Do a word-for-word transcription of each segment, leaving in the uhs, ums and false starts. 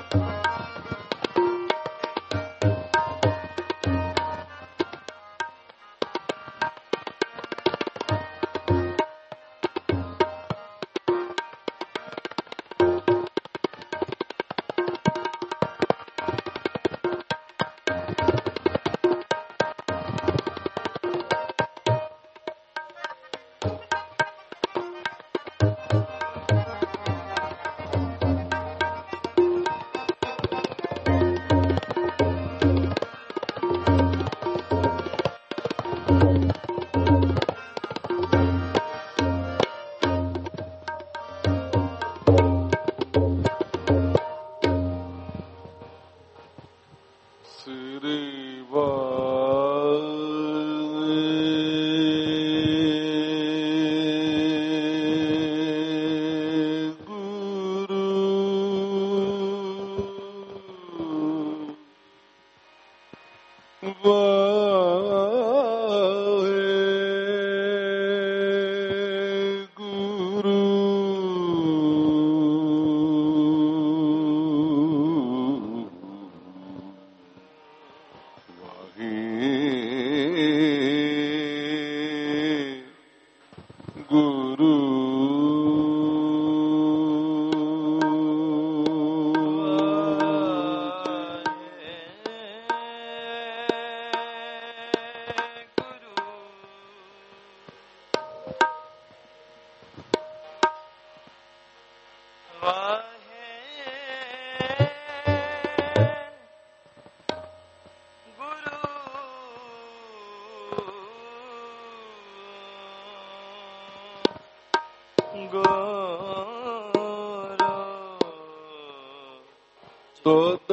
ਤੁਧ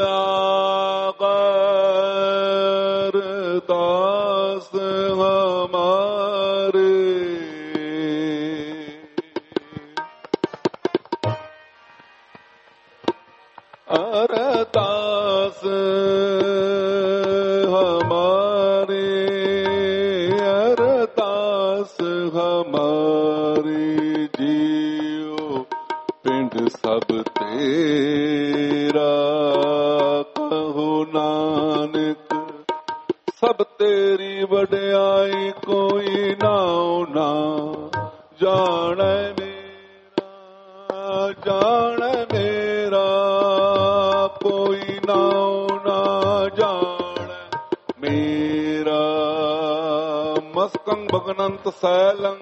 ਆਗਰ ਦਾਸ ਹਮਾਰੇ ਅਰਦਾਸ ਹਮਾਰੇ ਅਰਦਾਸ ਹਮਾਰੀ ਜੀਓ ਪਿੰਡ ਸਭ ਤੇਰਾ ਕਹੋ ਨਾਨਕ ਸਭ ਤੇਰੀ ਵਡਿਆਈ ਕੋਈ ਨਾਉ ਨਾ ਜਾਣੈ ਮੇਰਾ ਜਾਣੈ ਮੇਰਾ ਕੋਈ ਨਾਉ ਨਾ ਜਾਣੈ ਮੇਰਾ ਮਸਕੰ ਭਗਨੰਤ ਸੈਲੰ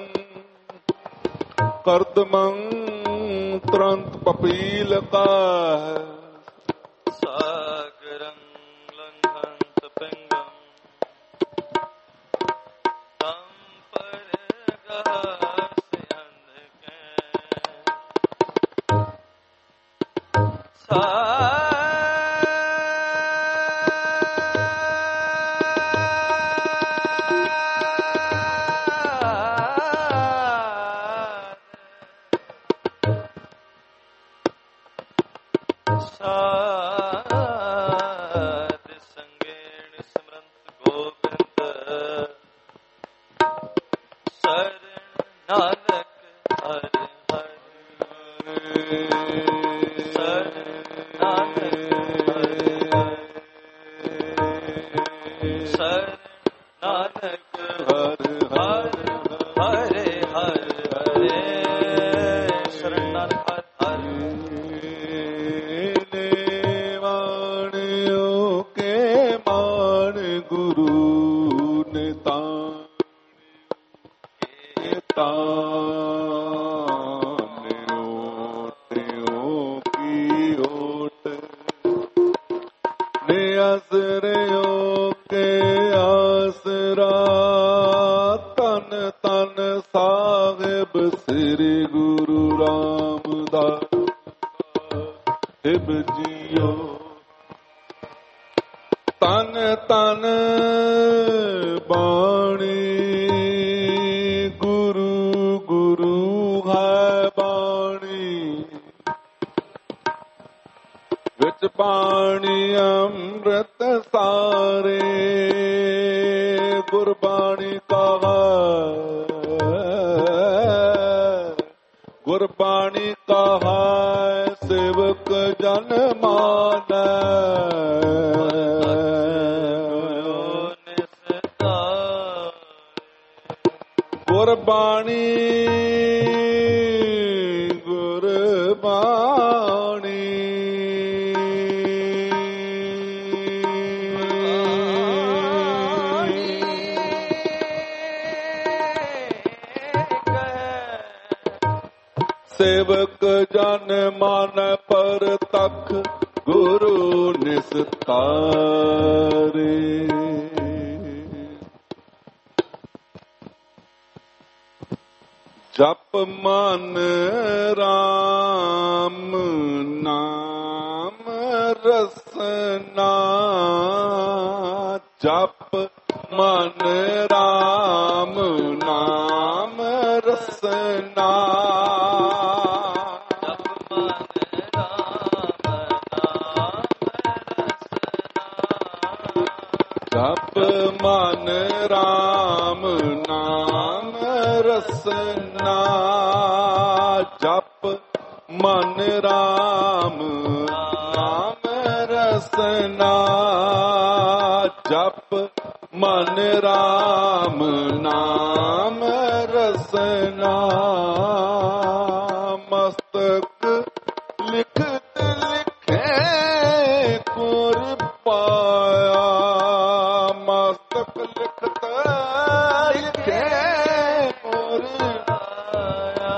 ਕਰਦਮੰ ਤੁਰੰਤ ਪਪੀਲ ਕਾ ਸਾਗਰੰ ਲੰਘੰਤ ਪਿੰਗੰ ਤੰ ਪਰਗਾਸ ਅੰਧਕੈ ਸਾ ਸਾਧ ਸੰਗੇਣ ਸਿਮਰੰਤ ਗੋਬਿੰਦ ਸਰਨ ਨਾਨਕ ਹਰਿ ਹਰਿ ਸਰਨ ਨਾਨਕ ਹਰਿ ਸਰਨ ਨਾਨਕ ਹਰਿ ਹਰਿ ਹਰਿ ਹਰਿ ਸਰਨ ਨਾਨਕ ਸ੍ਰੀ ਗੁਰੂ ਰਾਮਦਾਸ ਸਾਹਿਬ ਜੀਓ ਤਨ ਤਨ ਬਾਣੀ ਗੁਰੂ ਗੁਰੂ ਹੈ ਬਾਣੀ ਵਿੱਚ ਬਾਣੀ ਅੰਮ੍ਰਿਤ ਸਾਰੇ ਗੁਰਬਾਣੀ ਕਹਾ ਗੁਰਬਾਣੀ ਕਹਾ ਸਿਵ ਸੇਵਕ ਜਨ ਮਾਨੈ ਗੁਰਬਾਣੀ ਗੁਰਬਾਣੀ ਸੇਵਕ ਜਨ ਮਨ ਪਰਤਖ ਗੁਰੂ ਨਿਸਤਾਰੇ ਜਪ ਮਨ ਰਾਮ ਨਾਮ ਰਸਨਾ ਜਪ ਮਨ ਰਾਮ ਨਾਮ ਰਸਨਾ ਜਪ ਮਨ ਰਾਮ ਨਾਮ ਰਸਨਾ ਜਪ ਮਨ ਰਾਮ ਨਾਮ ਰਸਨਾ ਜਪ ਮਨ ਰਾਮ ਨਾਮ ਰਸਨਾ ਮਸਤਕ ਲਿਖਤ ਲਿਖੇ ਗੁਰ ਪਾਇਆ ਮਸਤਕ ਲਿਖਤ ਲਿਖੇ ਗੁਰ ਪਾਇਆ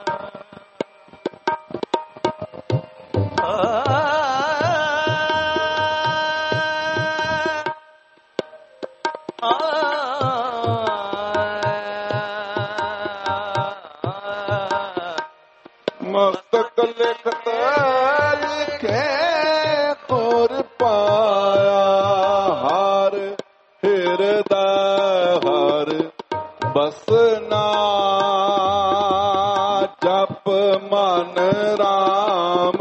ਮਸਤਕ ਲਿਖਤ ਲਿਖੇ ਗੁਰ ਪਾਇਆ ਹਰ ਹਿਰਦਾ ਹਰ ਬਸਨਾ ਜਪ ਮਨ ਰਾਮ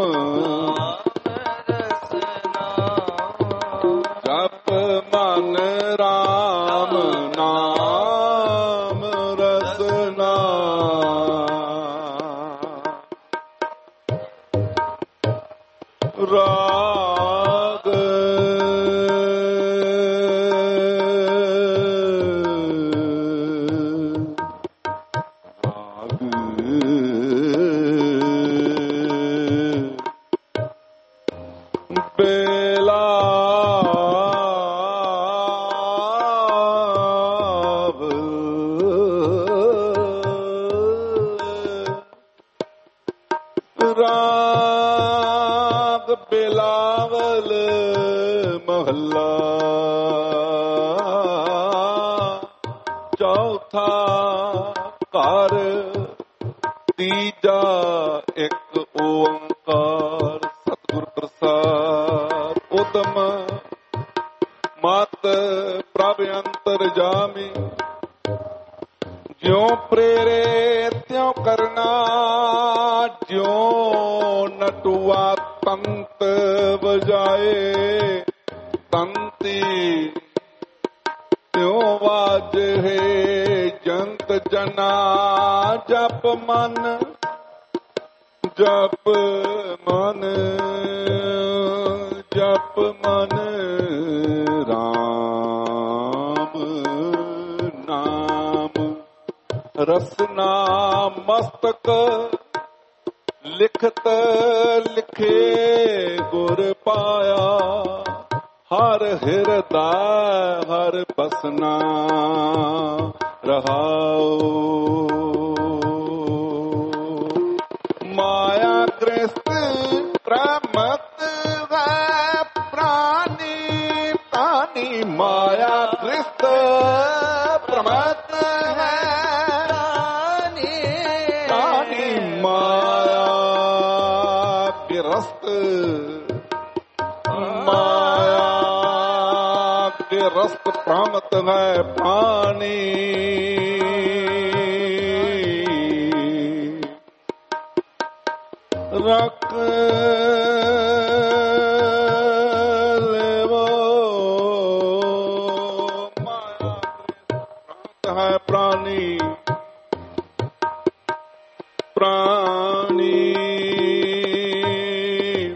ਜਪ ਮਨ ਰਾਮ ਨਾਮ ਰਸਨਾ ਰਾਗ ਰਾਗ ਬੇਲਾਵ ਰਾਗ ਬਿਲਾਵਲ ਮਹੱਲਾ ਚੌਥਾ ਘਰ ਤੀਜਾ ਇੱਕ ਓੰਕਾਰ ਸਤਿਗੁਰ ਪ੍ਰਸਾਦ ਉਦਮ ਮਤ ਪ੍ਰਭ ਅੰਤਰ ਜਾਮੀ ਜਿਉ ਪ੍ਰੇਰੇ ਤਿਉ ਕਰਨਾ ਜਿਉ ਨਟੁਆ ਤੰਤ ਵਜਾਏ ਤੰਤੀ ਤਿਉ ਵਾਜੇ ਜੰਤ ਜਨਾ ਜਪ ਮਨ ਜਪ ਮਨ ਜਪ ਮਨ ਰਾਮ ਨਾਮ ਰਸਨਾ ਮਸਤਕ ਲਿਖਤ ਲਿਖੇ ਗੁਰ ਪਾਇਆ ਹਰ ਹਿਰਦਾ ਹਰ ਬਸਨਾ ਰਹਾਉ ਮਾਇਆ ਗ੍ਰਸਤ ਪ੍ਰਮਤ ਹੈ ਪ੍ਰਾਨੀ ਤਾਨੀ ਮਾਇਆ ਗ੍ਰਸਤ ਪ੍ਰਮਤ ਹੈ ਤਾਨੀ ਮਾਇਆ ਗ੍ਰਸਤ ਮਾਇਆ ਗ੍ਰਸਤ ਪ੍ਰਮਤ ਹੈ ਪ੍ਰਾਨੀ ਰੱਖ ਲੇਵੋ ਮਾਇਆ ਗ੍ਰਸਤ ਹੈ ਪ੍ਰਾਨੀ ਪ੍ਰਾਨੀ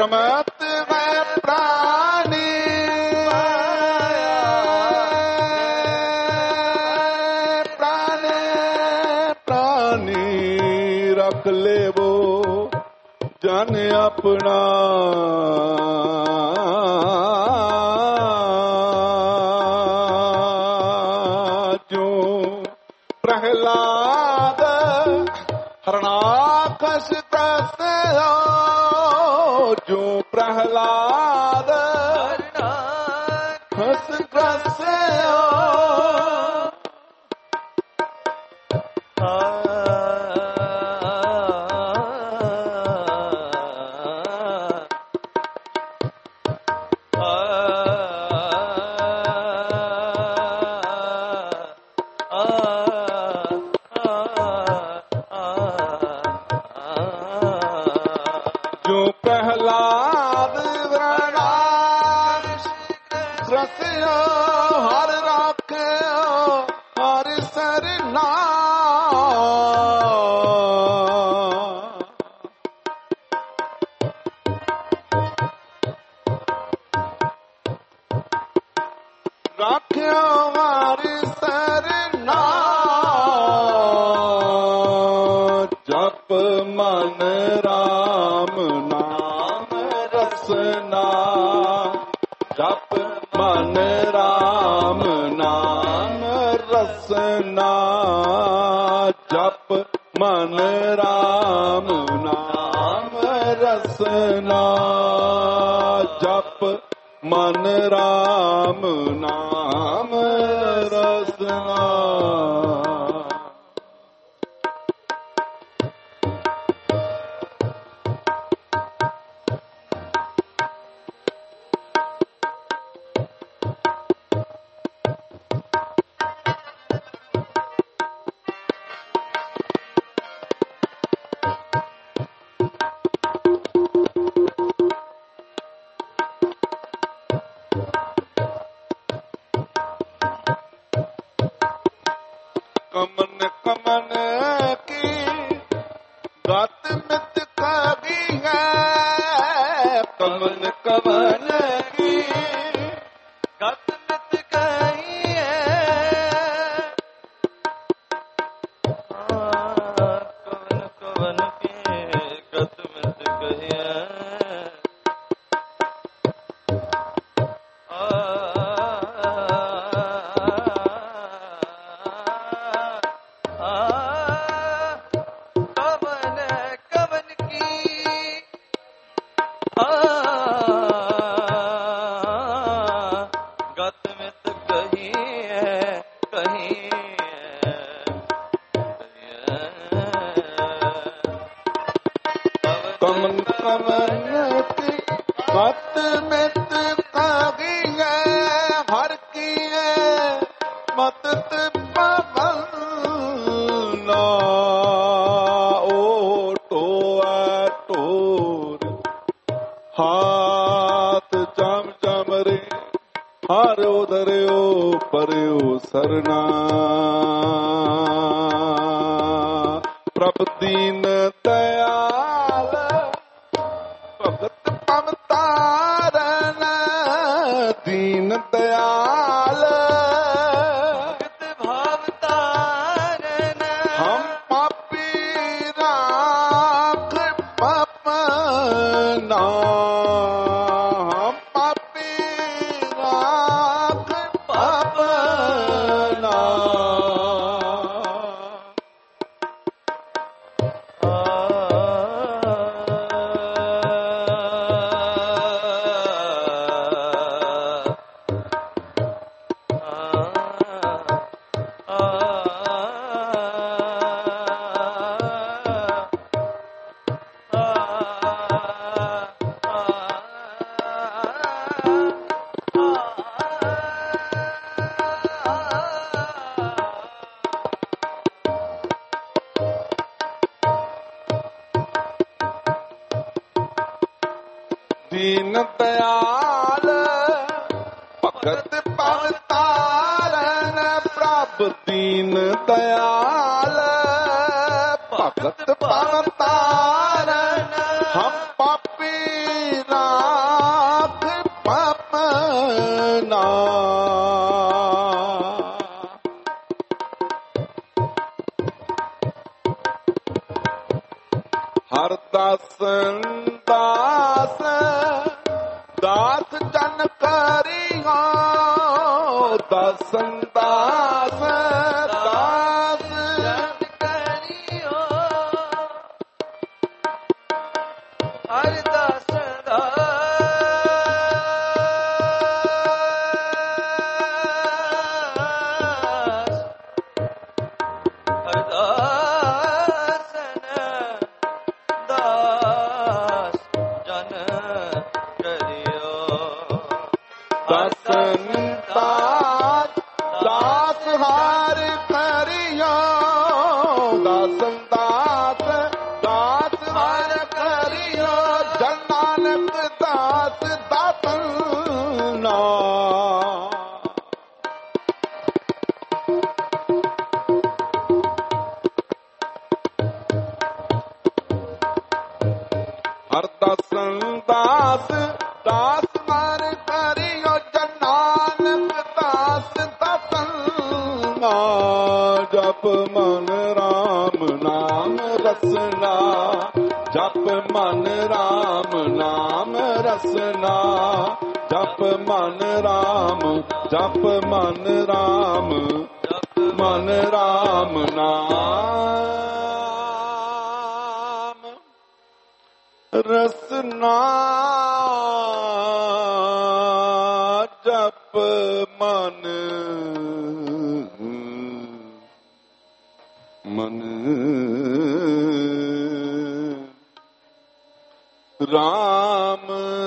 ਕਮਤ ਹੈ ਪ੍ਰਾਨੀ ਪ੍ਰਾਨੇ ਪ੍ਰਾਨੀ ਰੱਖ ਲੇਵੋ ਜਨ ਆਪਣਾ ਜੋ ਪ੍ਰਹਿਲਾਦ ਹਰਨਾਕਸ਼ ਤਸਯੋ ਜੋ ਪ੍ਰਹਿਲਾਦ ਹਰਨਾਕਸ਼ ਤਸਯੋ ਮਨ ਰਾਮ ਨਾਮ ਰਸਨਾ ਕਮਨ ਕਮਨ ਕੀ ਗਤ ਮਿਤ ਕਾਗੀ ਹੈ ਕਮਨ ਕਮਨ ਕੀ ਗਤ ਮਿਤ ਕਾਗੀ ਹੈ ਕਮਨ ਕਮਨ ਕੀ ਗਤ ਮਿਤ ਕਾਗੀ ਹੈ ਕਮਨ ਕਮਨ ਕੀ ਗਤ ਮਿਤ ਕਾਗੀ ਹੈ ਹਰ ਕੀ ਹੈ ਮਤ ਪਵਨ ਨਾ ਓ ਟੋਆ ਟੋਰ ਹਾਥ ਚਮ ਚਮ ਰੇ ਹਰ ਉਧਰਿਓ ਪਰਿਓ ਸਰਨਾ ਪ੍ਰਭ ਦੀਨ ਦਇਆਲ ਭਗਤ ਪਵਤਾਰਨ ਦੀਨ ਦਇਆਲ ਭਗਤ ਭਵਤਾਰਨ ਹਮ ਪਾਪੀ ਰਾਖ ਪਪਨਾ ਹਮ ਪਾਪੀ ਰਾਖ ਪਪਨਾ ਦੀਨ ਦਇਆਲ ਭਗਤ ਪਵਤਾਰਨ ਪ੍ਰਭ ਦੀਨ ਦਇਆਲ ਭਗਤ ਪਵਤਾਰਨ ਹਮ ਪਾਪੀ ਰਾ ਹਰ ਦਾਸਨ ਦਾਸ ਦਾਸ ਜਨ ਕਰਿਓ ਦਾਸਨ ਦਾਸ ਦਾਸ ਜਨ ਕਰਿਓ ਹਰਿ ਦਾਸ ਹਰ ਦਾਸਨ ਦਾਸ ਦਾਸ ਹਰ ਕਰਿਓ ਜਨ ਨਾਨਕ ਦਾਸ ਦਾਸਨ ਨਾ ਜਪ ਮਨ ਰਾਮ ਨਾਮ ਰਸਨਾ ਜਪ ਮਨ ਰਾਮ ਨਾਮ ਰਸਨਾ ਜਪ ਮਨ ਰਾਮ ਜਪ ਮਨ ਰਾਮ ਮਨ ਰਾਮ ਨਾਮ ਰਸਨਾ ਜਪ ਮਨ ਮਨ ਰਾਮ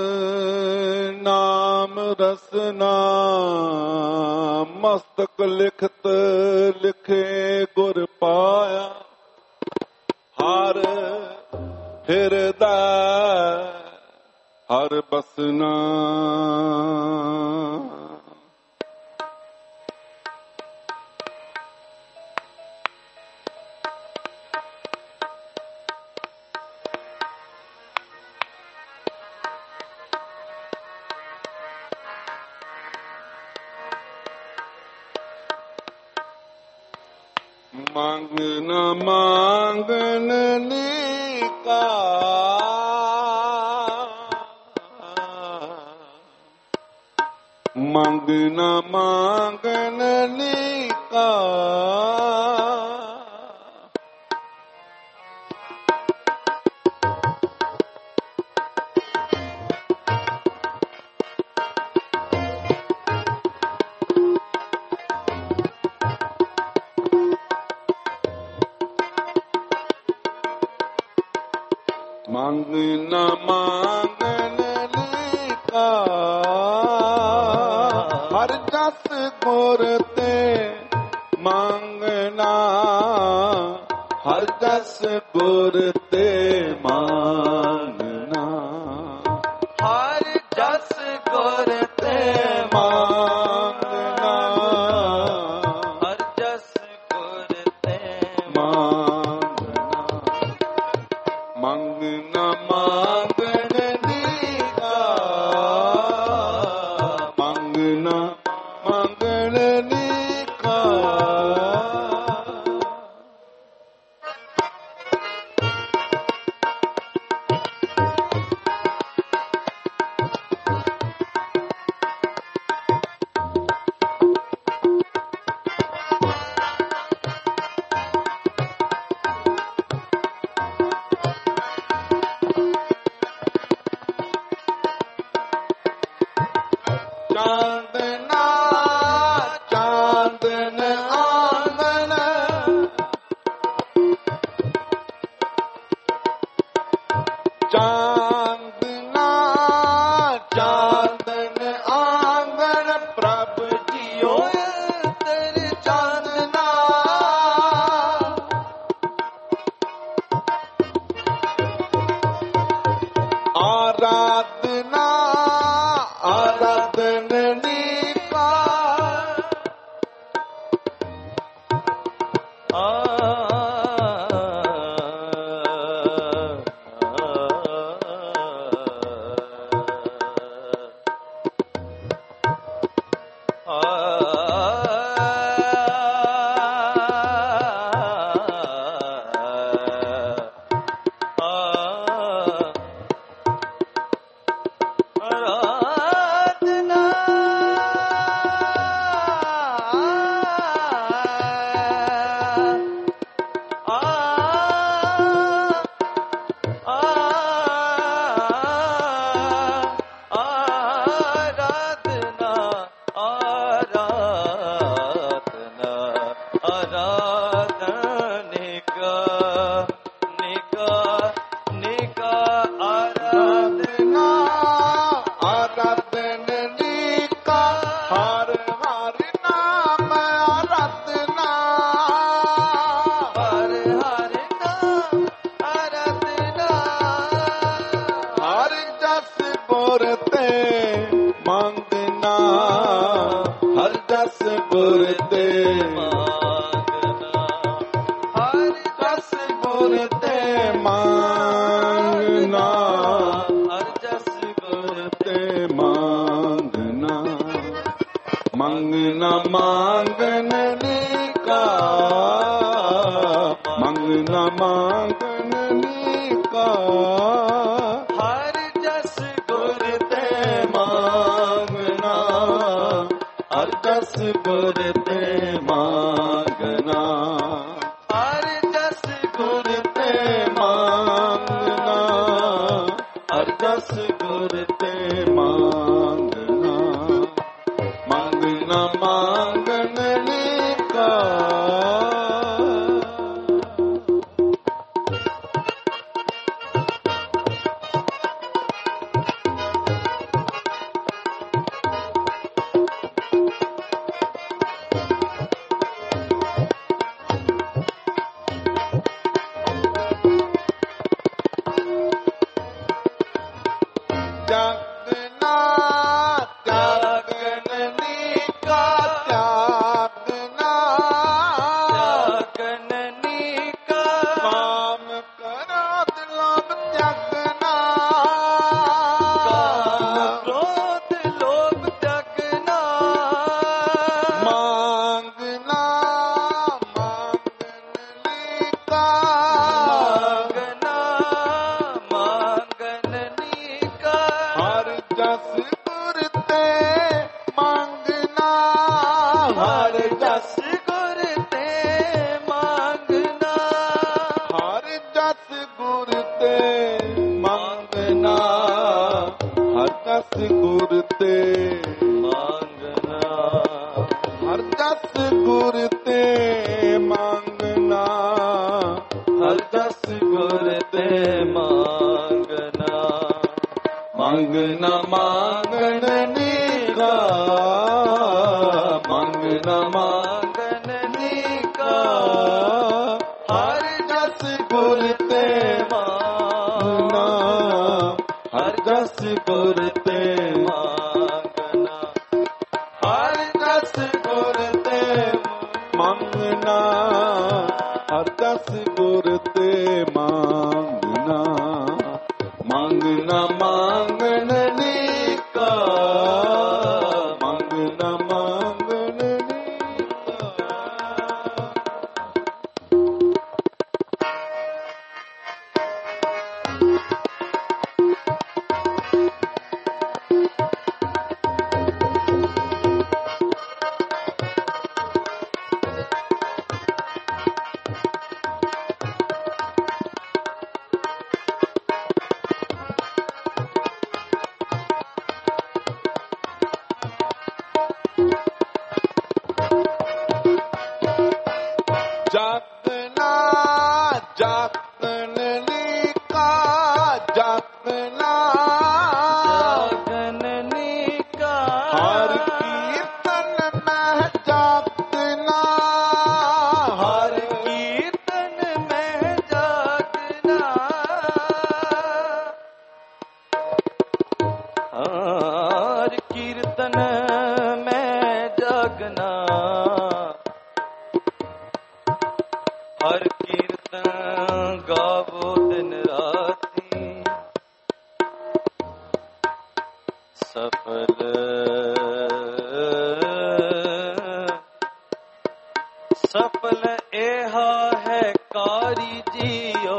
ਨਾਮ ਰਸਨਾ ਮਸਤਕ ਲਿਖਤ ਲਿਖੇ ਗੁਰ ਪਾਇਆ ਹਰ ਹਿਰਦਾ ਹਰ ਬਸਨਾ ਮੰਗ ਨ ਮੰਗਨ ਨੀਕਾ ਮੰਗ ਨ ਮੰਗਨ ਨੀਕਾ ਮੰਗ ਨ ਮੰਗਨ ਲੀਕਾ ਹਰ ਜਸ ਗੁਰ ਤੇ ਮੰਗਣਾ ਹਰ ਜਸ ਗੁਰ ਤੇ ਮੰਗਣਾ ਹਰ ਜਸ ਗੁਰ ਤੇ ਮੰਗਣਾ ਹਰ ਜਸ ਗੁਰ ਤੇ ਮੰਗਣਾ ਮੰਗ ਨ ਮੰਗਨ ਲੀਕਾ ਮੰਗ ਨ ਮੰਗਨ ਲੀਕਾ ਚਾਂਦਨਾ ਚਾਂਦਨ ਆਂਗਨ ਚਾਂਦਨਾ ਚਾਂਦਨ ਆਂਗਨ ਪ੍ਰਭ ਜੀਓ ਤੇਰੇ ਚਾਂਦਨਾ ਆਰਾਧਨਾ ਆਰਾਧਨ ਨੀਕਾ ਆ ਆ ਗੁਰ ਤੇ ਮੰਗਣਾ ਹਰ ਜਸ ਗੁਰ ਤੇ ਮੰਗਣਾ ਹਰ ਜਸ ਗੁਰ ਤੇ ਮੰਗਣਾ ਮੰਗਣਾ ਮੰਗਣ ਲੀਕਾ ਮੰਗਣਾ ਮੰਗਣ ਲੀਕਾ ਹਰ ਜਸ ਗੁਰ ਤੇ ਮੰਗਣਾ ਹਰ ਜਸ ਗੁਰ ਤੇ ਮੰਗਣਾ ਹਰ ਜਸ ਗੁਰ ਤੇ ਮੰਗਣਾ ਹਰ ਜਸ ਗੁਰ ਤੇ ਮੰਗਣਾ ਮੰਗਣਾ ਮੰਗਣ ਲੀਕਾ ਜਾਗਣਾ ਜਾਗਣ ਲੀਕਾ ਜਾਗਣਾ ਜਾਗਨਨੀ ਕਾ ਕਾਮ ਕਰਾ ਦਿਲੋਂ ਜਾਗਣਾ ਕਾਮ ਕ੍ਰੋਧ ਲੋਭ ਜਗਨਾ ਮੰਗਣਾ ਮੰਗਣ ਲੀਕਾ ਮੰਗਨਾ ਮੰਗਨਨੀ ਕਾ ਹਰ ਜਸ ਗੁਰ ਤੇ ਮੰਗਣਾ ਹਰ ਜਸ ਜਸ ਗੁਰ ਤੇ ਮੰਗਨਾ ਹਰ ਜਸ ਗੁਰ ਤੇ ਮੰਗਣਾ ਹਰ ਜਸ ਗੁਰ ਤੇ ਮੰਗਨਾ ਹਰ ਜਸ ਗੁਰ ਤੇ ਮੰਗਣਾ ਹਰ ਜਸ ਗੁਰ ਤੇ ਮੰਗਨਾ ਮੰਗਣਾ ਮੰਗਣ ਨੀਗਾ ਮੰਗਣਾ ਮੰਗਨਨੀ ਕਾ ਹਰ ਜਸ ਗੁਰ ਤੇ ਮੰਗਨਾ ਹਰ ਜਸ ਗੁਰ ਤੇ ਮੰਗਨਾ ਹਰ ਜਸ ਗੁਰ ਤੇ ਮੰਗਣਾ ਹਰ ਜਸ ਗੁਰ ਤੇ ਮੰਗਣਾ ਮੰਗਣਾ ਮੰਗਣ ਲੀਕਾ ਮੰਗਣਾ ਮੰਗਣ ਲੀਕਾ ਜਾਗਣਾ ਜਾਗਣ ਲੀਕਾ ਜਾਗਣਾ ਜਾਗਨਨੀ ਕਾ ਹਰ ਕੀਰਤਨ ਮੈਂ ਜਾਗਣਾ ਹਰ ਹਰ ਕੀਰਤਨ ਮੈਂ ਜਾਗਨਾ ਹਰ ਕੀਰਤਨ ਮੈਂ ਜਾਗਨਾ ਹਰ ਕੀਰਤਨ ਗਾਵੋ ਦਿਨ ਰਾਤੀ ਸਫਲ ਸਫਲ ਇਹਾ ਹੈ ਕਾਰੀ ਜੀਓ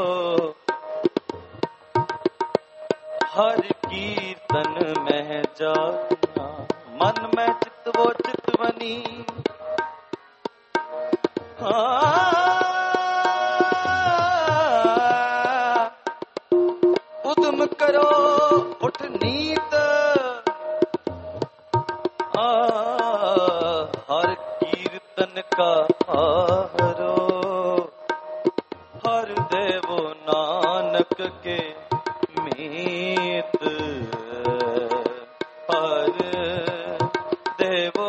ਹਰ ਕੀਰਤਨ ਮਹਿ ਜਾਗਨਾ ਮਨ ਮੈਂ ਚਿਤਵੋ ਚਿਤਵਨੀ ਹਾਂ ਉਦਮ ਕਰੋ ਉਠ ਨੀਤ ਆ ਹਰ ਕੀਰਤਨ ਕਾ ਆਹਰੋ ਹਰ ਦੇਵੋ ਨਾਨਕ ਕੇ ਮੀਤ ਹਰ ਦੇਵੋ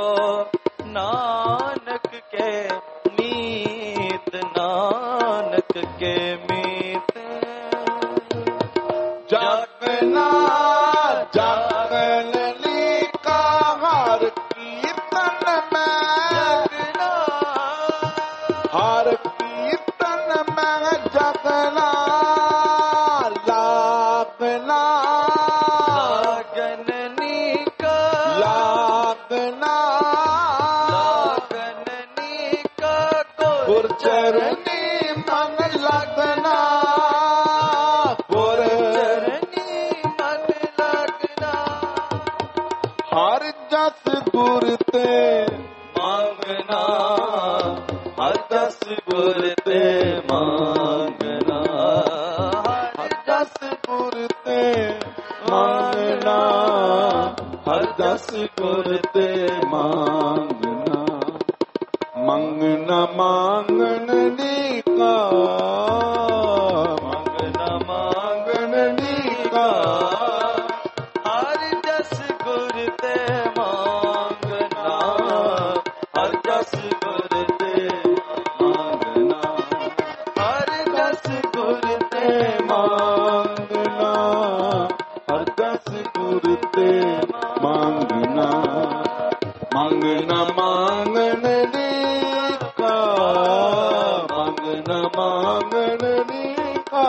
ਨਾਨਕ ਕੇ ਮੀਤ ਨਾਨਕ ਕੇ ਮੀਤ ਜਾਗਣਾ ਜਾਗਣ ਲੀਕਾ ਹਰ ਕੀਰਤਨ ਮੈਂ ਗੁਰ ਤੇ ਮੰਗਣਾ, ਹਰ ਜਸ ਗੁਰ ਤੇ ਮੰਗਣਾ, ਹਰ ਜਸ ਗੁਰ ਤੇ ਮੰਗਣਾ, ਹਰ ਜਸ ਗੁਰ ਤੇ ਮੰਗਣਾ। ਮੰਗਣਾ ਮੰਗਣ ਦੀ ਕਾ, ਮੰਗਣਾ ਮੰਗਣ ਦੀ ਕਾ, ਹਰ ਜਸ ਗੁਰ ਤੇ ਮੰਗਣਾ, ਹਰ ਜਸ ਗੁਰ ਤੇ ਮੰਗਣਾ, ਹਰ ਜਸ ਗੁਰ ਤੇ ਮੰਗਣਾ, ਹਰ ਜਸ ਗੁਰ ਤੇ ਮੰਗਣਾ। ਮੰਗਣਾ ਮੰਗਣ ਦੀ ਕਾ, ਮੰਗਣਾ ਮੰਗਣ ਦੀ ਕਾ।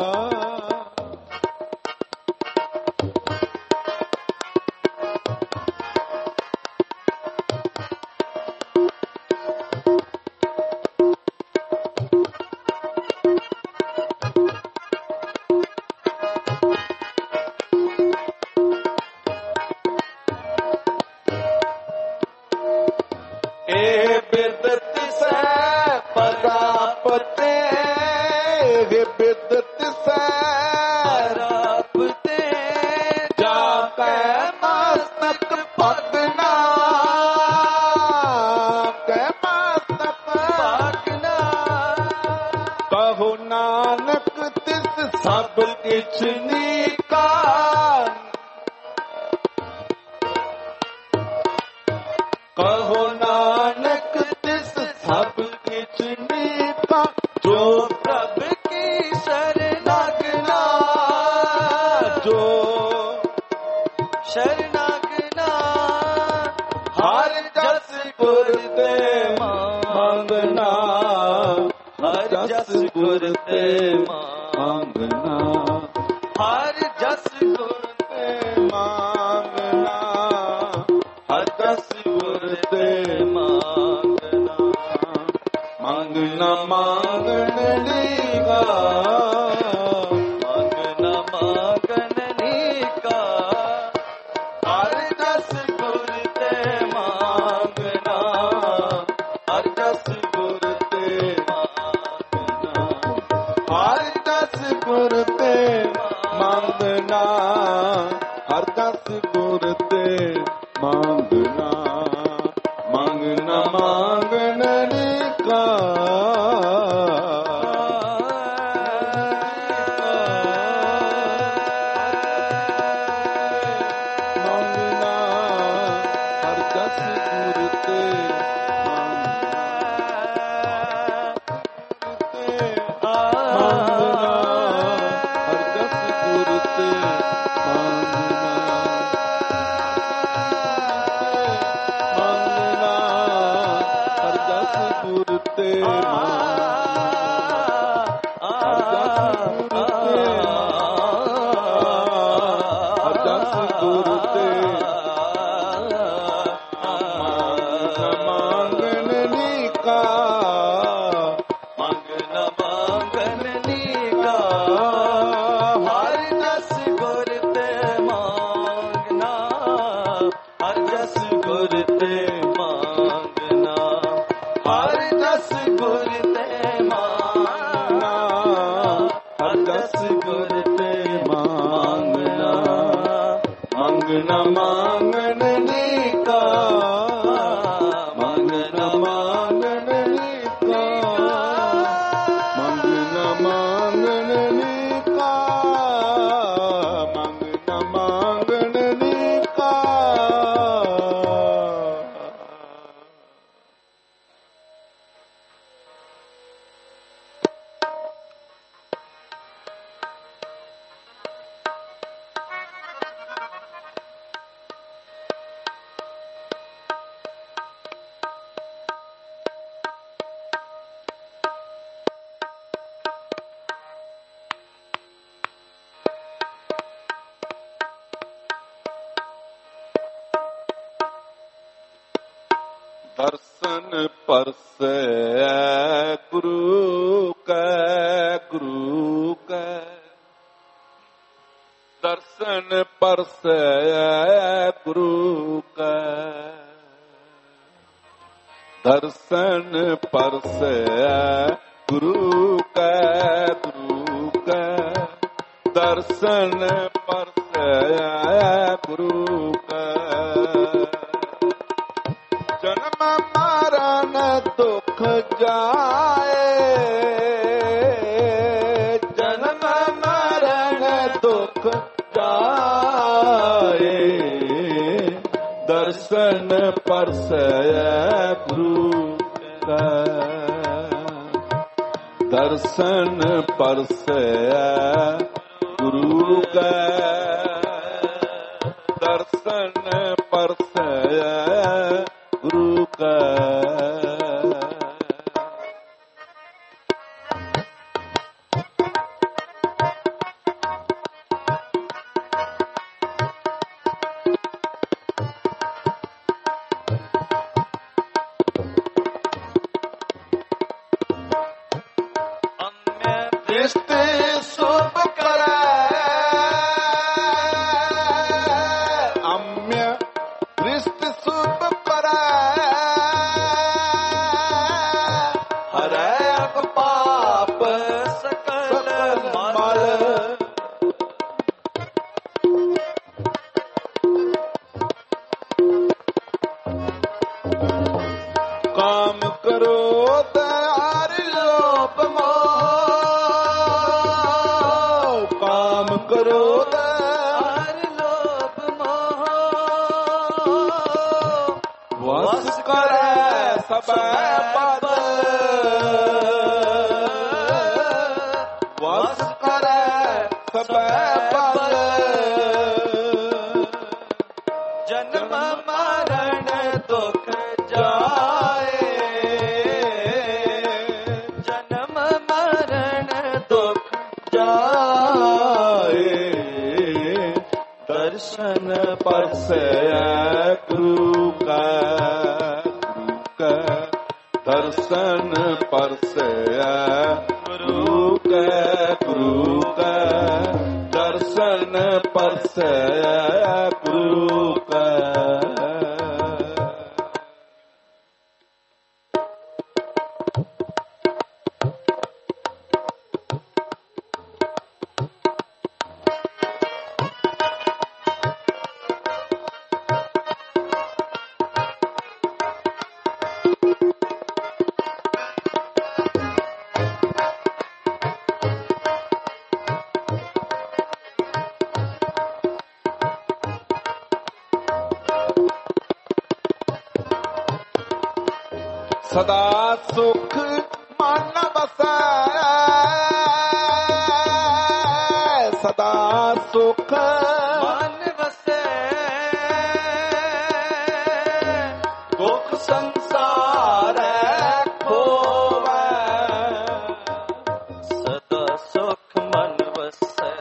ਇਹ ਬਿਦਤ ਸੈ ਪਰਾਪਤੇ, ਇਹ ਬਿਦਤ ਸੈ ਰੱਬ ਤੇ ਜਾ ਕੈ ਮਸਤਕ ਭਗਨਾ, ਕੈ ਮਸਤਕ ਭਾਗਨਾ, ਕਹੋ ਨਾਨਕ ਤਿਸ ਸਭ ਕਿਛ ਨੀਕਾ। ਕਹੋ ਨਾਨਕ ਤਿਸ ਸਭ ਕਿਛ ਨੀਕਾ, ਜੋ ਪ੍ਰਭ ਕੀ ਸ਼ਰਨਾਗਨਾ, ਜੋ ਸ਼ਰਨਾਗਨਾ, ਹਰ ਜਸ ਗੁਰ ਤੇ ਮੰਗਣਾ, ਹਰ ਜਸ ਗੁਰ ਤੇ ਮੰਗਣਾ, ਹਰ ਜਸ ਗੁਰ ਤੇ ਮੰਗਣਾ, ਹਰ ਜਸ ਗੁਰ ਤੇ ਮੰਗਣਾ। ਮੰਗਣਾ ਮੰਗਣ ਦੀ ਗਾ, ਮੰਗਣਾ ਮੰਗਣ ਨੀਕਾ, ਹਰ ਜਸ ਗੁਰ ਤੇ ਮੰਗਣਾ, ਹਰ ਜਸ ਗੁਰ ਤੇ ਮੰਗਣਾ, ਹਰ ਜਸ ਗੁਰ ਤੇ ਮੰਗਣਾ, ਹਰ ਜਸ ਗੁਰ ਤੇ ਮੰਗਣਾ। ਮੰਗਣਾ ਮੰਗਣ ਦੀ ਕਾ, ਮੰਗਣਾ, ਹਰ ਜਸ ਗੁਰ ਤੇ ਮੰਗਣਾ, ਹਰ ਜਸ ਗੁਰ ਤੇ ਮੰਗਣਾ, ਮੰਗਣਾ, ਹਰ ਜਸ ਗੁਰ ਤੇ ਹਰ ਜਸ ਗੁਰ ਤੇ ਮੰਗਣ ਦੀ ਕਾ, ਮੰਗਣਾ ਮੰਗਣ ਨੀਕਾ, ਹਰ ਜਸ ਗੁਰ ਤੇ ਮੰਗਣਾ, ਹਰ ਜਸ ਗੁਰ ਤੇ ਮੰਗਣਾ, ਹਰ ਜਸ ਗੁਰ ਤੇ ਮੰਗਣਾ, ਹਰ ਜਸ ਗੁਰ ਤੇ ਮੰਗਣਾ। ਮੰਗਣਾ ਮੰਗਣ ਦੀ ਕਾ, ਮੰਗਣਾ ਮੰਗਣ ਦੀ ਕਾ, ਮੰਗਣਾ ਮੰਗਣ ਦੀ ਕਾ, ਮੰਗਣਾ ਮੰਗਣ ਦੀ ਕਾ। ਦਰਸ਼ਨ ਪਰਸੈ ਗੁਰੂ ਕੈ, ਗੁਰੂ ਕੈ ਦਰਸ਼ਨ ਪਰਸੈ ਗੁਰੂ ਕੈ। ਦਰਸ਼ਨ ਪਰਸੈ ਗੁਰੂ ਕੈ ਗੁਰੂ ਕੈ ਦਰਸ਼ਨ ਪਰਸੈ ਗੁਰੂ ਕੈ ਜਨਮ ਮਰਨ ਦੁਖ ਜਾਏ ਜਨਮ ਮਰਨ ਦੁਖ ਜਾਏ ਦਰਸ਼ਨ ਪਰਸੈ ਗੁਰੂ ਕੈ ਦਰਸ਼ਨ ਪਰਸੈ ਗੁਰੂ ਕੈ ਦਰਸ਼ਨ ਪਰਸੈ ਗੁਰੂ ਕੈ ਸਦਾ ਸੁਖ ਮਨ ਵਸੈ ਸਦਾ ਸੁਖ ਮਨ ਵਸੈ ਦੁਖ ਸੰਸਾਰੈ ਖੋਵੈ ਸਦਾ ਸੁਖ ਮਨ ਵਸੈ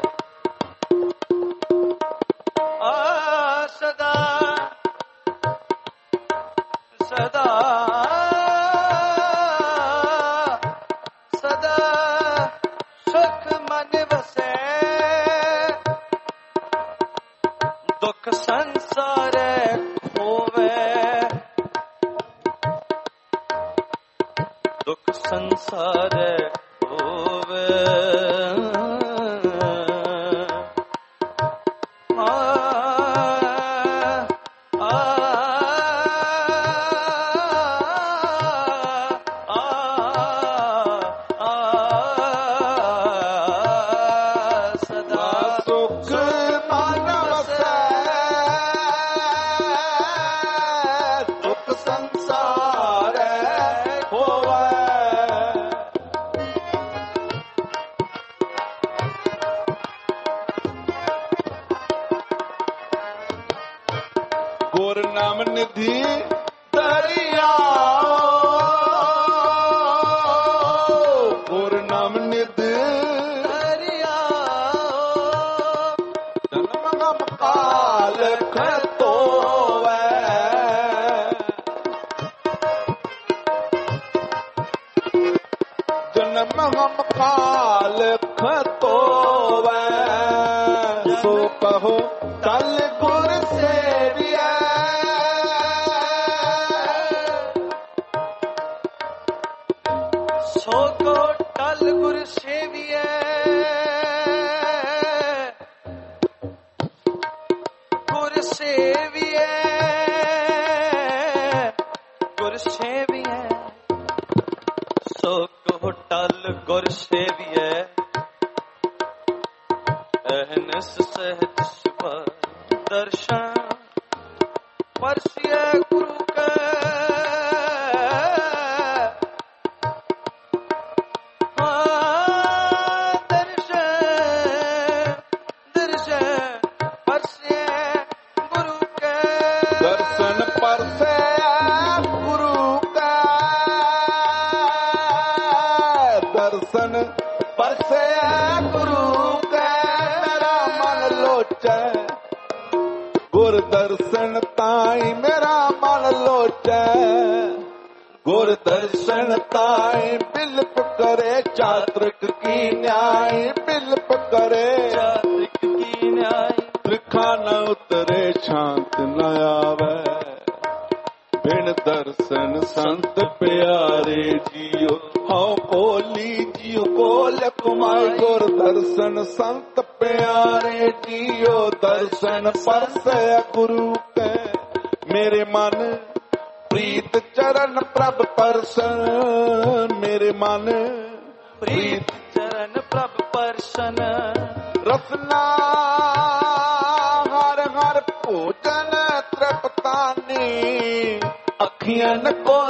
ਆ ਸਦਾ ਸਦਾ ਸੰਸਾਰੈ ਖੋਵੈ ਦੁਖ ਸੰਸਾਰੈ ਖੋਵੈ ਗੁਰ ਨਾਮ ਨਿਧੀ ਦਰਿਆ ਗੁਰ ਨਾਮ ਨਿਧ ਦਰਿਆ ਜਨਮ ਗਮ ਕਾਲ ਖਤੋਵੈ ਜਨਮ ਗਮ ਕਾਲ ਖਤੋਵੈ ਸੋ ਕਹੋ ਚੱਲ ਗੁਰ ਸੇਵਿਆ ਅਹਨਸ ਸਹਿਜ ਸ਼ਿਵਾ ਦਰਸ਼ਨ ਪਰਸਿਐ ਗੁਰੂ ਕੈ ਗੁਰ ਦਰਸ਼ਨ ਤਾਈ ਮੇਰਾ ਮਨ ਲੋਚੈ ਗੁਰ ਦਰਸ਼ਨ ਤਾਈ ਬਿਲਪ ਕਰੇ ਚਾਤ੍ਰਿਕ ਕੀ ਨਿਆਈ ਬਿਲਪ ਕਰੇ ਚਾਤ੍ਰਿਕ ਕੀ ਨਿਆਈ ਤ੍ਰਿਖਾ ਨ ਉਤਰੇ ਸ਼ਾਂਤ ਨ ਆਵੈ ਬਿਨ ਦਰਸ਼ਨ ਸੰਤ ਪਿਆਰੇ ਜੀਓ ਹਉ ਕੋਲੀ ਜੀਓ ਕੋਲ ਕੁਮਾਈ ਗੁਰ ਦਰਸ਼ਨ ਸੰਤ ਪਿਆਰੇ ਜੀਓ ਦਰਸ਼ਨ ਪਰਸੈ ਗੁਰੂ ਕੈ ਮੇਰੇ ਮਨ ਪ੍ਰੀਤ ਚਰਨ ਪ੍ਰਭ ਪਰਸਨ ਮੇਰੇ ਮਨ ਪ੍ਰੀਤ ਚਰਨ ਪ੍ਰਭ ਪਰਸਨ ਰਸਨਾ ਹਰ ਹਰ ਭੋਜਨ ਤ੍ਰਿਪਤਾਨੀ ਅੱਖੀਆਂ ਕੋ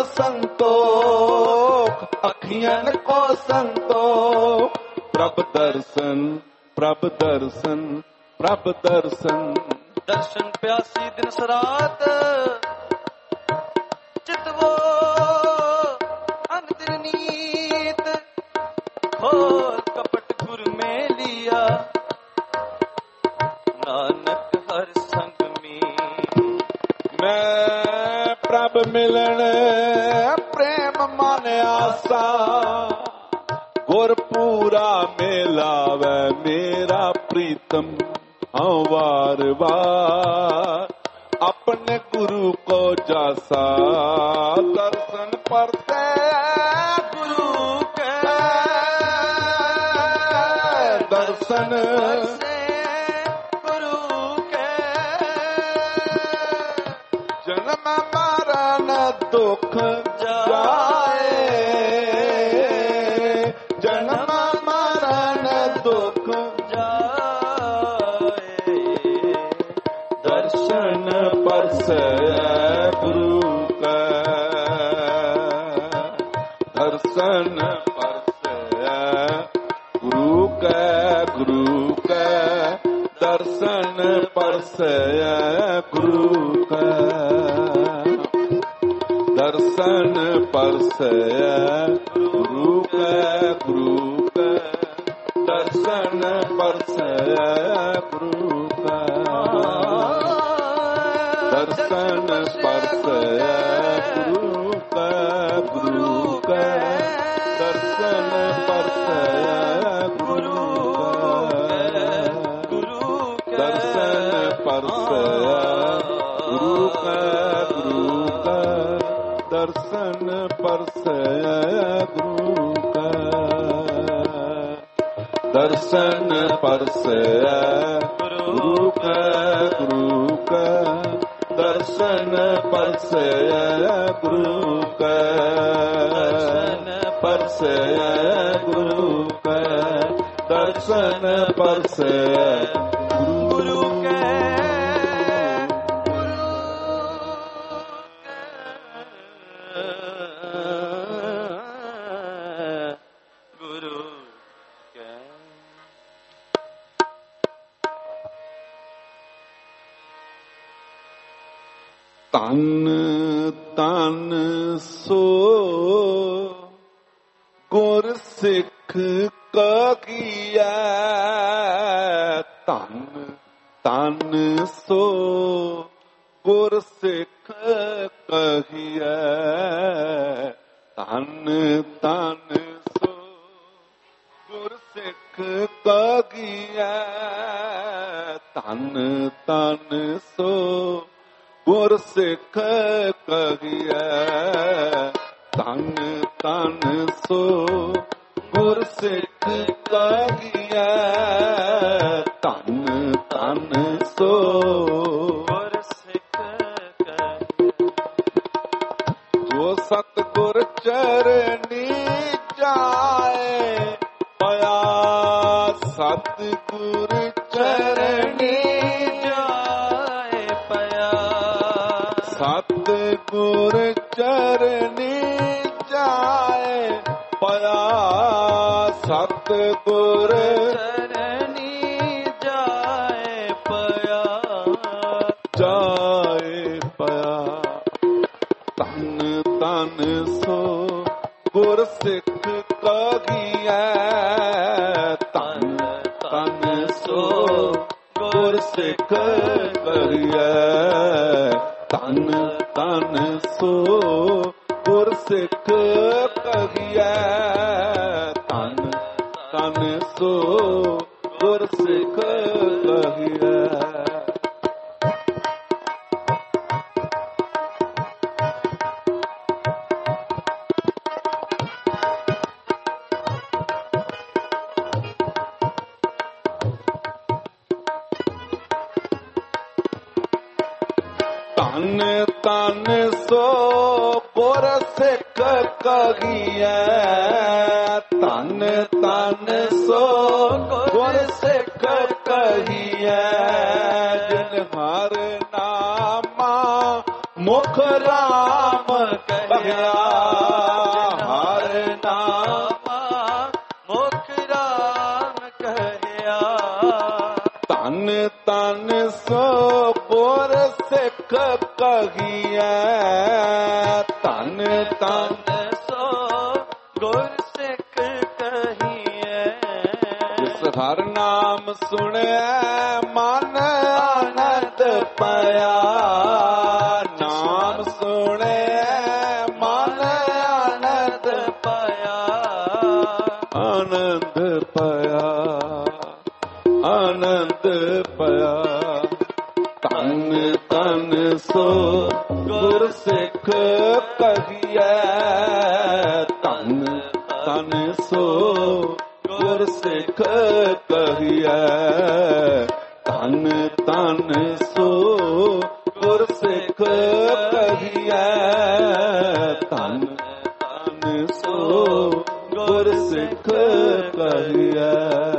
ਸੰਤੋਖ ਅੱਖੀਆਂ ਕੋ ਸੰਤੋਖ ਪ੍ਰਭ ਦਰਸ਼ਨ ਪ੍ਰਭ ਦਰਸ਼ਨ ਪ੍ਰਭ ਦਰਸ਼ਨ ਦਰਸ਼ਨ ਪਿਆਸੀ ਦਿਨ ਸਰਾਤ ਚਿਤਵੋ ਅੰਗ ਦਿਨ ਨੀਤ ਹੋ ਕਪਟ ਗੁਰ ਮੇ ਲਿਆ ਨਾਨਕ ਹਰ ਸੰਗ ਮੀ ਮੈਂ ਪ੍ਰਭ ਮਿਲਣ ਪ੍ਰੇਮ ਮਨ ਆਸਾ ਗੁਰ ਪੂਰਾ ਮਿਲਾਵੇ ਮੇਰਾ ਪ੍ਰੀਤਮ ਹਉ ਵਾਰ ਵਾਰ ਆਪਣੇ ਗੁਰੂ ਕੋ ਜਾਸਾ ਦਰਸ਼ਨ ਪਰਸੈ ਗੁਰੂ ਕੈ ਦਰਸ਼ਨ ਗੁਰੂ ਕੈ ਜਨਮ ਮਰਨ ਦੁਖ ਜਾਏ ਜਨਮ ਮਰਨ ਦੁਖ ਦਰਸ਼ਨ ਪਰਸੈ ਗੁਰੂ ਕੈ ਦਰਸ਼ਨ ਪਰਸੈ ਗੁਰੂ ਕੈ ਗੁਰੂ ਕੈ ਦਰਸ਼ਨ ਪਰਸੈ ਗੁਰੂ ਕੈ ਦਰਸ਼ਨ ਪਰਸੈ ਗੁਰੂ ਕੈ ਗੁਰੂ ਕੈ ਦਰਸ਼ਨ ਪਰਸੈ ਗੁਰੂ ਕੈ ਦਰਸ਼ਨ ਪਰਸੈ ਗੁਰੂ ਕੈ ਗੁਰੂ ਕੈ ਦਰਸ਼ਨ ਪਰਸੈ ਗੁਰੂ ਕੈ ਦਰਸ਼ਨ ਪਰਸੈ ਗੁਰੂ ਕੈ ਗੁਰੂ ਕੈ ਦਰਸ਼ਨ ਪਰਸੈ ਗੁਰੂ ਕੈ ਦਰਸ਼ਨ ਪਰਸੈ ਗੁਰੂ ਕੈ ਗੁਰੂ ਕੈ ਦਰਸ਼ਨ ਪਰਸੈ ਗੁਰੂ ਕੈ ਪਰਸੈ ਗੁਰੂ ਕੈ ਦਰਸ਼ਨ ਪਰਸੈ ਗੁਰੂ ਕੈ ਗੁਰੂ ਕੈ ਤਨ ਤਨ ਸੋ ਗੁਰ ਸਿੱਖ ਕਹੀਐ ਤਨ ਤਨ ਸੋ ਗੁਰ ਸਿੱਖ ਕਹੀਐ ਤਨ ਤਨ ਸੋ ਗੁਰ ਸਿੱਖ ਕਹੀਐ ਤਨ ਤਨ ਸੋ ਗੁਰ ਸਿੱਖ ਕਹੀਐ ਤਨ ਤਨ ਸੋ ਗੁਰ ਸਿੱਖ ਕਹੀਐ ਤਨ ਤਨ ਸੋ ਗੁਰ ਸਿੱਖ ਕਹੀਐ ਜੋ ਸਤਿਗੁਰ ਚਰਨੀ ਜਾਏ ਪਿਆ ਸਤਿਗੁਰ ਗੁਰ ਚਰਨੀ ਜਾਏ ਪਿਆ ਸਤ ਗੁਰ ਚਰਨੀ ਜਾਏ ਪਿਆ ਜਾਏ ਪਿਆ ਤਨ ਤਨ ਸੋ ਗੁਰ ਸਿੱਖ ਕਹੀਐ ਤਨ ਤਨ ਸੋ ਗੁਰ ਸਿੱਖ ਕਹੀਐ ਤਨ ਤਨ ਸੋ ਗੁਰ ਸਿੱਖ ਕਹੀਐ ਤਨ ਤਨ ਸੋ ਗੁਰ ਸਿੱਖ ਕਹੀਐ ਤਨ ਤਨ ਸੋ ਗੁਰ ਸਿੱਖ ਕਹੀਐ ਤਨ ਤਨ ਸੋ ਗੁਰ ਸਿੱਖ ਕਹੀਐ ਜਿਨ ਹਰ ਨਾਮਾ ਮੁਖ ਰਾਮ ਕਹਿਆ ਹਰ ਨਾਮਾ ਮੁਖ ਰਾਮ ਕਹਿਆ ਤਨ ਤਨ ਸੋ ਗੁਰ ਸਿੱਖ ਕਹੀਐ ਤਨ ਤਨ ਸੋ ਗੁਰ ਸਿੱਖ ਕਹੀਐ ਜਿਸ ਹਰ ਨਾਮ ਸੁਣਿਆ ਮਨ ਆਨੰਦ ਪਿਆ ਨਾਮ ਸੁਣਿਆ ਮਨ ਆਨੰਦ ਪਾਇਆ ਆਨੰਦ ਪਿਆ ਆਨੰਦ ਪਿਆ ਤਨ ਤਨ ਸੋ ਗੁਰ ਸਿੱਖ ਕਹੀਐ ਤਨ ਤਨ ਸੋ ਗੁਰ ਸਿੱਖ ਕਹੀਐ ਤਨ ਤਨ ਸੋ ਗੁਰ ਸਿੱਖ ਕਹੀਐ ਤਨ ਤਨ ਸੋ ਗੁਰ ਸਿੱਖ ਕਹੀਐ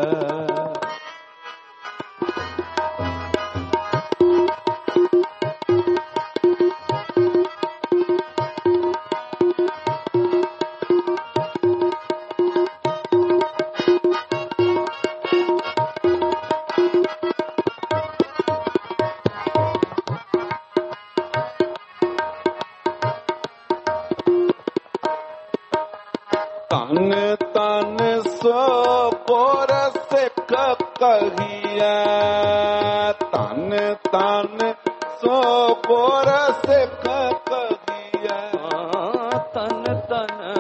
ਤਨ ਤਨ ਸੋ ਗੁਰ ਸਿੱਖ ਕਹੀਐ ਤਨ ਤਨ ਸੋ ਗੁਰ ਸਿੱਖ ਕਹੀਐ ਤਨ ਤਨ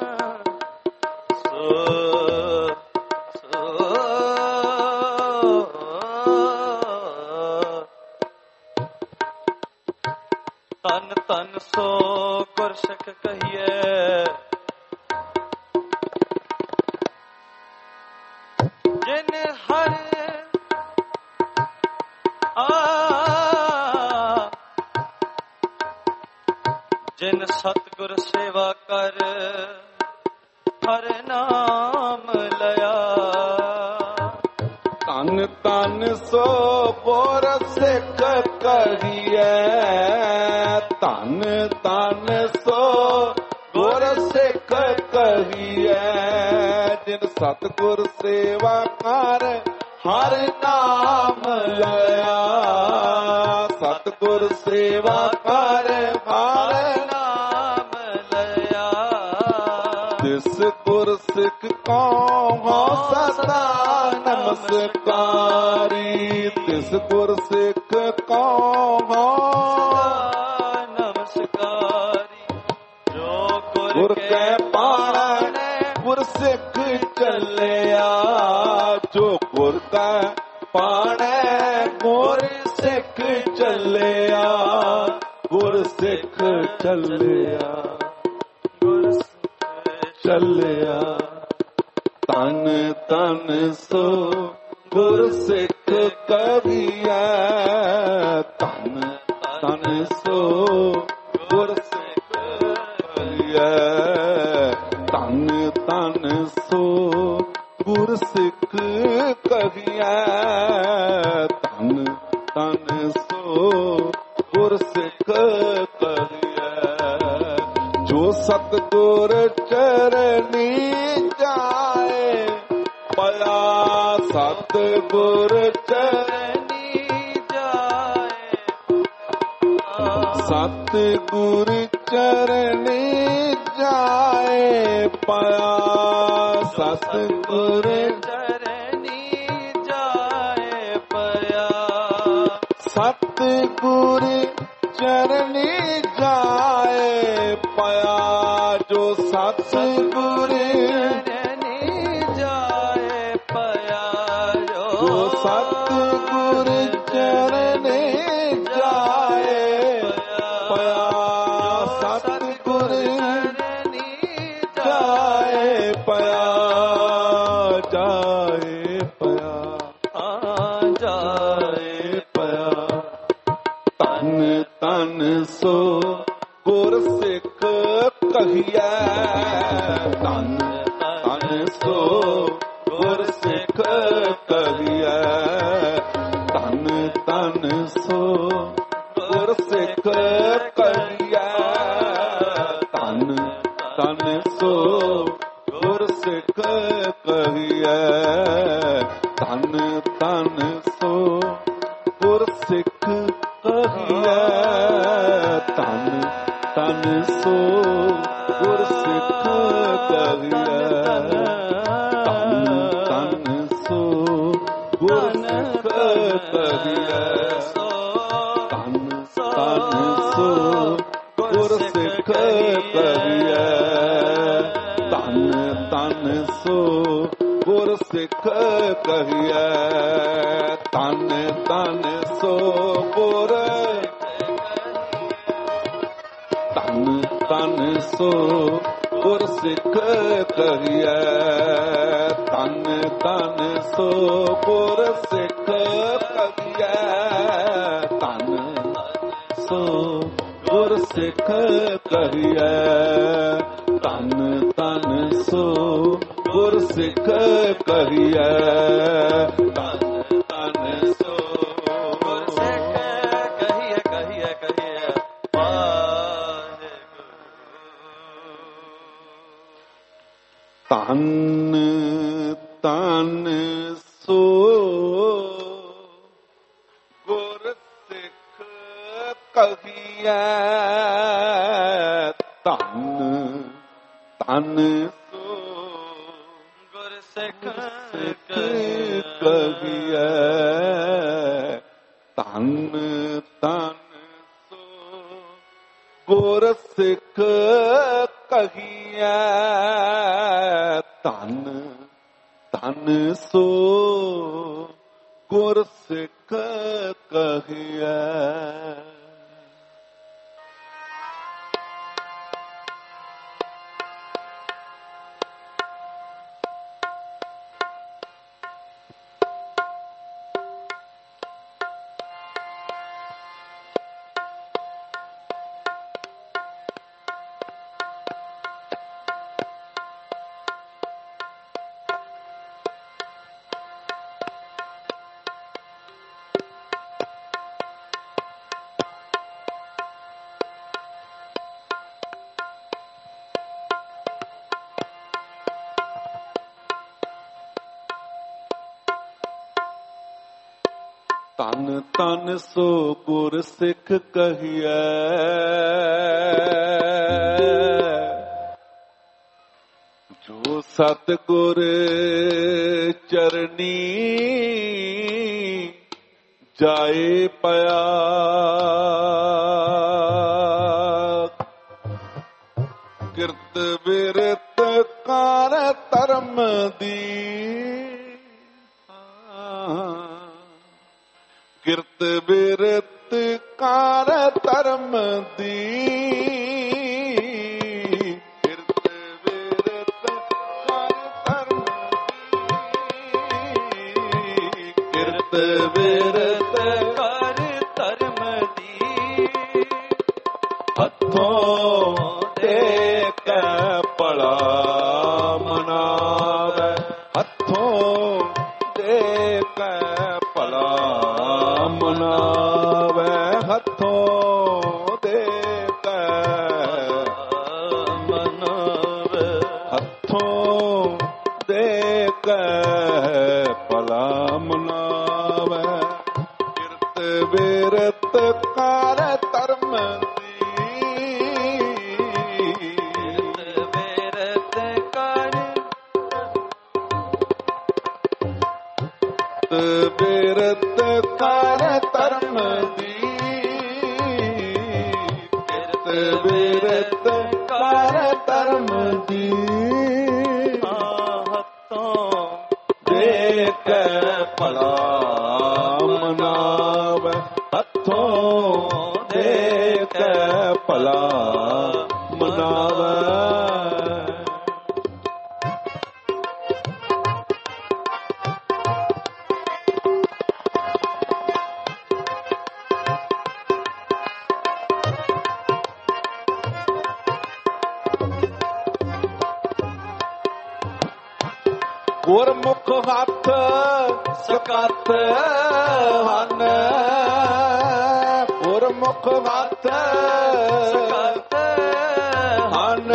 ਸੋ ਸੋ ਤਨ ਤਨ ਸੋ ਗੁਰ ਸਿੱਖ ਕਹੀਐ ਜਿਨ ਹਰ ਆ ਜਿਨ ਸਤਿਗੁਰ ਸੇਵਾ ਕਰ ਹਰ ਨਾਮ ਲਿਆ ਤਨ ਤਨ ਸੋ ਗੁਰ ਸਿੱਖ ਕਹੀਐ ਤਨ ਤਨ ਸੋ ਗੁਰ ਸਿੱਖ ਕਹੀਐ ਜਿਨ ਸਤਿਗੁਰ ਸੇਵਾ ਕਰ ਹਰ ਨਾਮ ਲਿਆ ਸਤਿਗੁਰ ਸੇਵਾ ਕਰ ਹਰ ਨਾਮ ਲਿਆ ਤਿਸ ਗੁਰ ਸਿੱਖ ਕਉ ਸਦਾ ਨਮਸਕਾਰੀ ਤਿਸ ਗੁਰ ਸਿੱਖ ਕਉ ਨਮਸਕਾਰੀ ਜੋ ਗੁਰ ਕੈ ਪਾਣੈ ਗੁਰ ਸਿੱਖ ਚੱਲਿਆ ਜੋ ਗੁਰ ਕੈ ਪਾਣੈ ਗੁਰ ਸਿੱਖ ਚੱਲਿਆ ਗੁਰ ਸਿੱਖ ਚੱਲਿਆ ਗੁਰ ਸਿੱਖ ਚੱਲਿਆ ਤਨ ਤਨ ਸੋ ਗੁਰ ਸਿੱਖ ਕਹੀਐ ਤਨ ਤਨ ਸੋ ਗੁਰ ਸਿੱਖ ਕਹੀਐ ਤਨ ਤਨ ਸੋ ਗੁਰ ਸਿੱਖ ਕਹੀਐ ਤਨ ਤਨ ਸੋ ਗੁਰ ਸਿੱਖ ਕਹੀਐ ਸਤਿਗੁਰ ਚਰਨੀ ਜਾਏ ਪਿਆ ਸਤਿਗੁਰ ਚਰਨੀ ਜਾਏ ਸਤਿਗੁਰ ਚਰਨੀ ਜਾਏ ਪਿਆ ਸਤਿਗੁਰ ਚਰਨੀ ਜਾਏ ਪਿਆ ਸਤਿਗੁਰ ਚਰਨੀ ਜਾਏ ਪਿਆ ਜੋ ਸਤਿਗੁਰ ਚਰਨੀ ਜਾਏ ਪਿਆ ਜੋ ਸਤਿਗੁਰ ਚਰਨੀ ਜਾਏ ਪਿਆ ਸਤਿਗੁਰ ਚਰਨੀ ਜਾਏ ਪਿਆ ਜਾਏ ਪਿਆ ਆ ਜਾਏ ਪਿਆ ਧੰਨ ਧੰਨ ਸੋ ਗੁਰ ਸਿੱਖ ਕਹੀਐ ਧੰਨ ਧੰਨ ਸੋ ਗੁਰ ਸਿੱਖ ਕਹੀਐ ਧੰਨ ਧੰਨ ਸੋ ਗੁਰ ਸਿੱਖ ਕਹੀਐ ਧੰਨ ਧੰਨ ਸੋ ਗੁਰ ਸਿੱਖ ਕਹੀਐ ਧੰਨ ਧੰਨ ਸੋ ਗੁਰ ਸਿੱਖ ਕਹੀਐ ਧੰਨ ਧੰਨ ਸੋ ਗੁਰ ਸਿੱਖ ਕਹੀਐ ਧੰਨ ਧੰਨ ਸੋ ਗੁਰ ਸਿੱਖ ਕਹੀਐ ਧੰਨ ਧੰਨ ਸੋ ਗੁਰ ਸਿੱਖ ਕਹੀਐ ਧੰਨ ਧੰਨ ਸੋ ਗੁਰ ਸਿੱਖ ਕਹੀਐ ਧੰਨ ਧੰਨ ਸੋ ਗੁਰ ਧੰਨ ਧੰਨ ਸੋ ਗੁਰ ਸਿੱਖ ਕਹੀਐ ਧੰਨ ਧੰਨ ਸੋ ਗੁਰ ਸਿੱਖ ਕਹੀਐ ਧੰਨ ਸੋ ਗੁਰ ਸਿੱਖ ਕਹੀਐ ਧੰਨ ਧੰਨ ਸੋ ਗੁਰ ਸਿੱਖ ਕਹੀਐ ਧੰਨ ਧੰਨ ਸੋ ਗੁਰ ਸਿੱਖ ਕਹੀਐ ਕਹੀਐ ਕਹੀਐ ਧੰਨ ਧੰਨ ਸੋ ਗੁਰ ਸਿੱਖ ਕਹੀਐ ਧੰਨ ਧੰਨ ਸੋ ਗੁਰ ਸਿੱਖ ਕਹੀਐ ਧੰਨ ਧੰਨ ਸੋ ਗੁਰ ਸਿੱਖ ਕਹੀਐ ਧੰਨ ਧੰਨ ਸੋ ਗੁਰ ਸਿੱਖ ਕਹੀਐ ਧੰਨ ਧੰਨ ਸੋ ਗੁਰ ਸਿੱਖ ਕਹੀਐ ਜੋ ਸਤਿਗੁਰ ਚਰਨੀ ਜਾਏ ਪਿਆ ਕਿਰਤ ਬਿਰਤ ਕਾਰ ਧਰਮ ਦੀ ਕਿਰਤ ਬਿਰਤ ਕਾਰ ਧਰਮ ਦੀ ਕਿਰਤ ਬਿਰਤ ਕਾਰ ਧਰਮ ਦੀ ਕਿਰਤ ਬਿਰਤ ਕਾਰ ਧਰਮ ਦੀ ਹੱਥੋਂ ਦੇ ਕੇ ਭਲਾ ਮਨਾਵੇ ਹੱਥੋਂ ਦੇ ਕੇ ਭਲਾ ਮਨਾਵੇ ਹੱਥੋਂ ਦੇ ਕੇ ਬਿਰਤ ਕਰ ਧਰਮ ਬਿਰਤ ਕਰ ਧਰਮ ਦੀ ਬਿਰਤ ਬਿਰਤ ਕਰ ਧਰਮ ਦੀ ਹੱਥੋਂ ਦੇ ਕੇ ਭਲਾ ਮਨਾਵੈ ਹੱਥੋਂ ਦੇ ਕੇ ਭਲਾ ਮਨਾਵੈ ਗੁਰਮੁਖ ਹੱਥ ਸਕਤ ਹਨ ਗੁਰਮੁਖ ਹੱਥ ਸਕਤ ਹਨ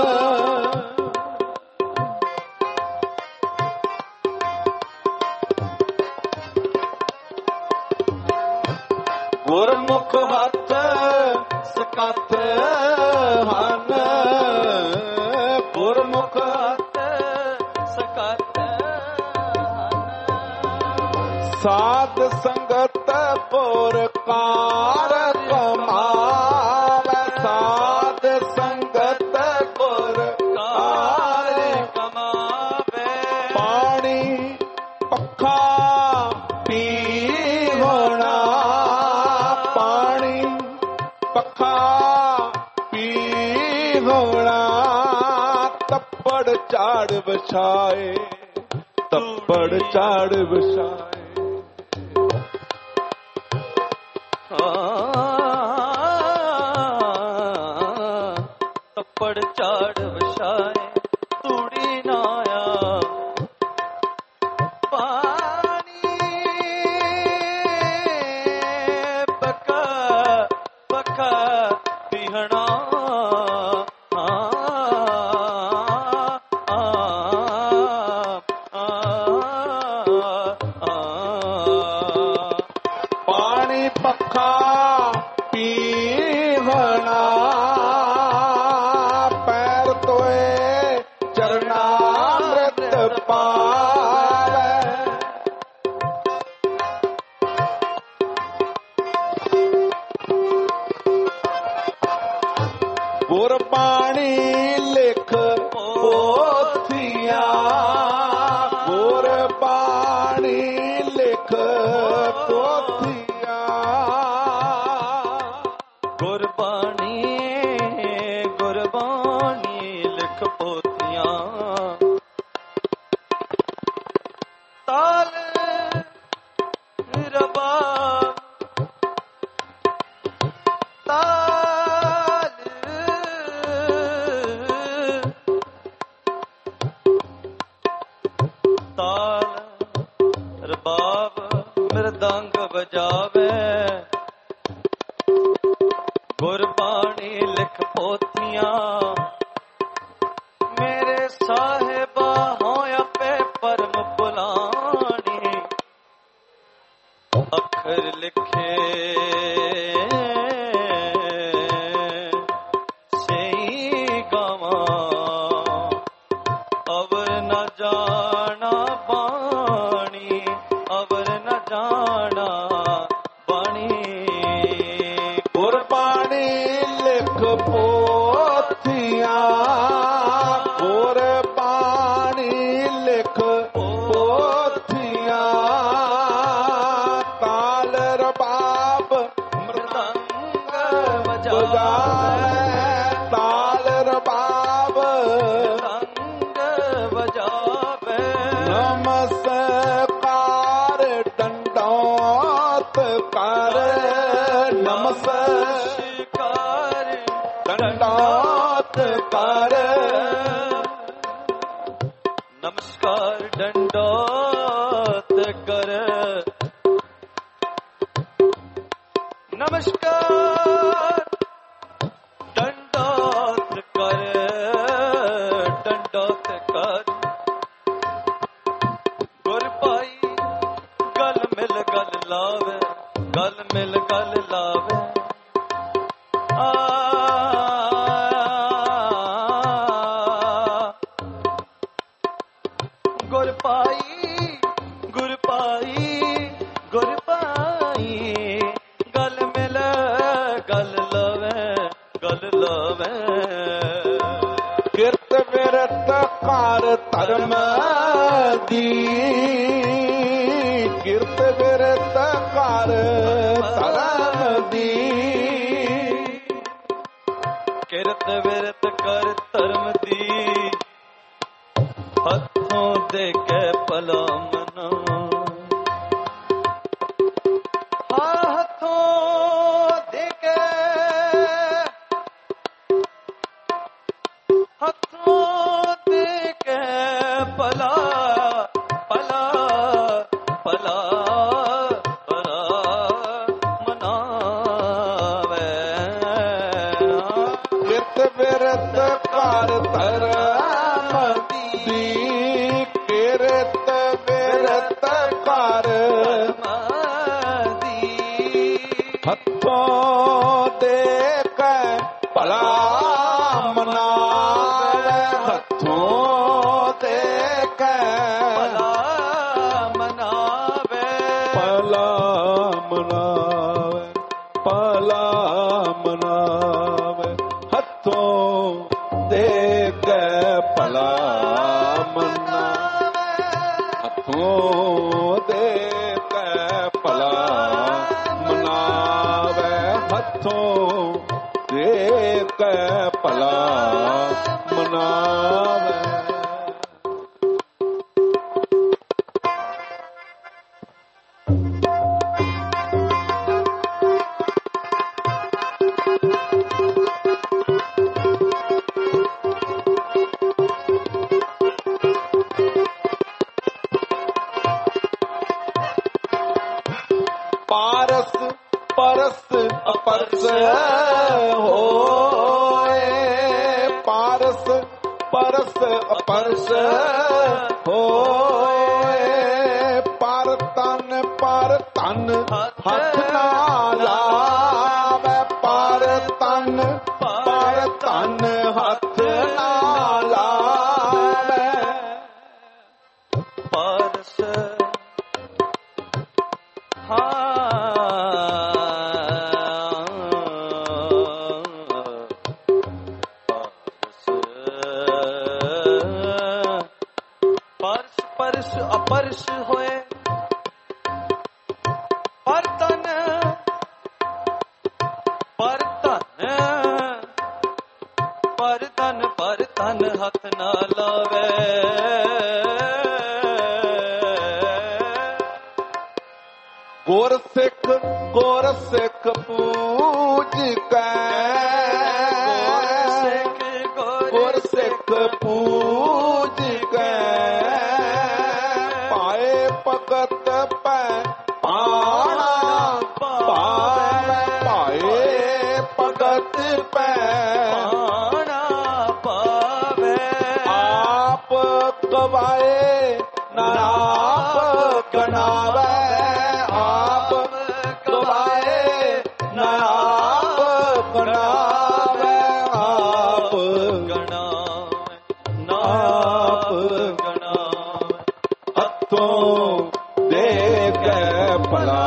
ਗੁਰਮੁਖ ਹੱਥ ਸਕਤ ਹਨ ਗੁਰਮੁਖ ਸਾਧ ਸੰਗਤ ਪੁਰਕਾਰ ਕਮਾਵੈ ਸਾਧ ਸੰਗਤ ਪੁਰਕਾਰ ਕਮਾਵੈ ਪਾਣੀ ਪੱਖਾ ਪੀਵਣਾ ਪਾਣੀ ਪੱਖਾ ਪੀਵਣਾ ਤੱਪੜ ਝਾੜ ਵਿਛਾਏ ਤੱਪੜ ਝਾੜ ਵਿਛਾਏ ਤੱਪੜ ਝਾੜ ਵਿਛਾਏ ਤੂੜੀ ਨਾ ਆ ਪਾਣੀ ਪੱਕਾ ਪੱਕਾ ਪੀਹਣਾ ਪਾਣੀ ਪੱਖਾ ਪੀਵਣਾ ਪੈਰ ਤੋਏ ਚਰਨਾਮ੍ਰਿਤ ਪਾਵੈ ਗੁਰਬਾਣੀ ਲਿਖ ਪੋਥੀਆਂ ਗੁਰਬਾਣੀ ਲਿਖ ਪੋਥੀਆਂ ਗੁਰਬਾਣੀ ਗੁਰਬਾਣੀ ਲਿਖ ਪੋਥੀਆਂ ਤਾਲ ਰਬਾਬ ਤਾਲ ਤਾਲ ਰਬਾਬ ਮਿਰਦੰਗ ਵਜਾਵੇ ਗੁਰਬਾਣੀ ਲਿਖ ਪੋਥੀਆਂ ਮੇਰੇ ਸਾਹਿਬਾ ਹੋਇ ਆਪੇ ਪਰਮ ਪੁਲਾਣੀ ਅੱਖਰ ਲਿਖੇ ਸਹੀ ਗਾਵਾਂ ਅਵਰ ਨ ਜਾਣਾ ਬਾਣੀ ਅਵਰ ਨ ਜਾਣਾ ਬਾਣੀ ਗੁਰਬਾਣੀ ਲਿਖ ਪੋਥੀਆਂ ਗੁਰਬਾਣੀ ਲਿਖ ਪੋਥੀਆਂ ਤਾਲ ਰਬਾਬ ਮ੍ਰਿਦੰਗ ਵਜਾਵੇ ਤਾਲ ਰਬਾਬ ਮ੍ਰਿਦੰਗ ਵਜਾਵੇ ਨਮਸਕਾਰ ਡੰਡੌਤ ਕਰ ਨਮਸਕਾਰ ਡੰਡੌਤ ਕਰ ਨਮਸਕਾਰ ਡੰਡੌਤ ਕਰ ਨਮਸਕਾਰ ਡੰਡੌਤ ਕਰ ਡੰਡੌਤ ਕਰ ਗੁਰ ਭਾਈ ਗਲ ਮਿਲ ਗਲ ਲਾਵੇ ਗਲ ਮਿਲ ਗਲ ਲਾਵੇ ਆ ਗੁਰ ਪਾਈ ਗੁਰ ਪਾਈ ਗੁਰ ਪਾਈ ਗਲ ਮਿਲ ਗਲ ਲਾਵੇ ਗਲ ਲਾਵੇ ਕਿਰਤ ਬਿਰਤ ਕਰ ਧਰਮ ਦੀ ਕਿਰਤ ਬਿਰਤ ਕਰ ਧਰਮ ਦੀ ਕਿਰਤ ਬਿਰਤ ਕਰ ਧਰਮ ਦੀ ਹੱਥੋਂ ਦੇ ਕੇ ਭਲਾ ਮਨਾ ਹਾਂ ਹੱਥੋਂ ਦੇ ਕੇ ਹੱਥੋਂ ਦੇ ਕੇ ਭਲਾ ਭਲਾ ਭਲਾ ਭਲਾ ਮਨਾਵੇ ਕਿਰਤ ਬਿਰਤ ਕਰ ਧਰਮ ਦੀ ਕਿਰਤ ਬਿਰਤ ਕਰ ਹੱਥੋਂ ਦੇ ਕੇ ਭਲਾ ਮਨਾਵੇ ਹੱਥੋਂ ਦੇ ਕੇ ਭਲਾ ਮਨਾਵੇ ਭਲਾ ਮਨਾਵੇ ਭਲਾ ਮਨਾਵੇ ਹੱਥੋਂ ਦੇ ਕੇ ਭਲਾ ਮਨਾਵੇ ਹੱਥੋਂ ਦੇ ਕੇ ਭਲਾ ਮਨਾਵੇ ਹੱਥੋਂ ਦੇ ਕੇ ਭਲਾ ਮਨਾਵੇ ਪਾਰਸ ਪਰਸ ਅਪਰਸ ਹੋਏ ਪਾਰਸ ਪਰਸ ਅਪਰਸ ਹੋਏ ਪਰ ਤਨ ਪਰ ਤਨ ਹੱਥ ਨਾ ਲਾਵੇ ਪਰ ਤਨ ਪਰ ਤਨ ਹੱਥ ਨਾ ਲਾਵੇ ਪਾਰਸ ਹਾਂ ਪਰਸ ਪਰਸ ਅਪਰਸ ਹੋਏ ਪਰ ਤਨ ਪਰ ਤਨ ਪਰ ਤਨ ਪਰ ਤਨ ਹੱਥ ਨਾ ਲਾਵੇ ਗੁਰ ਸਿੱਖ ਗੁਰ ਸਿੱਖ ਪੂਜ ਕੈ ਗੁਰ ਸਿੱਖ ਪੂਜ ਕੈ ਪਾਏ ਭਗਤ ਪੈ ਪਾਣਾ ਪਾਵੇ ਪਾਏ ਭਗਤ ਪੈ ਪਾਣਾ ਪਾਵੇ ਆਪ ਗਵਾਏ ਨਾ ਆਪ ਗਣਾਵੇ ਆਪ ਗਵਾਏ ਨਾ ਆਪ ਗਣਾਵੇ ਆਪ ਗਣਾਵੇ ਨਾ ਆਪ ਗਣਾਵੇ ਹੱਥੋਂ ਦੇ ਕੇ ਭਲਾ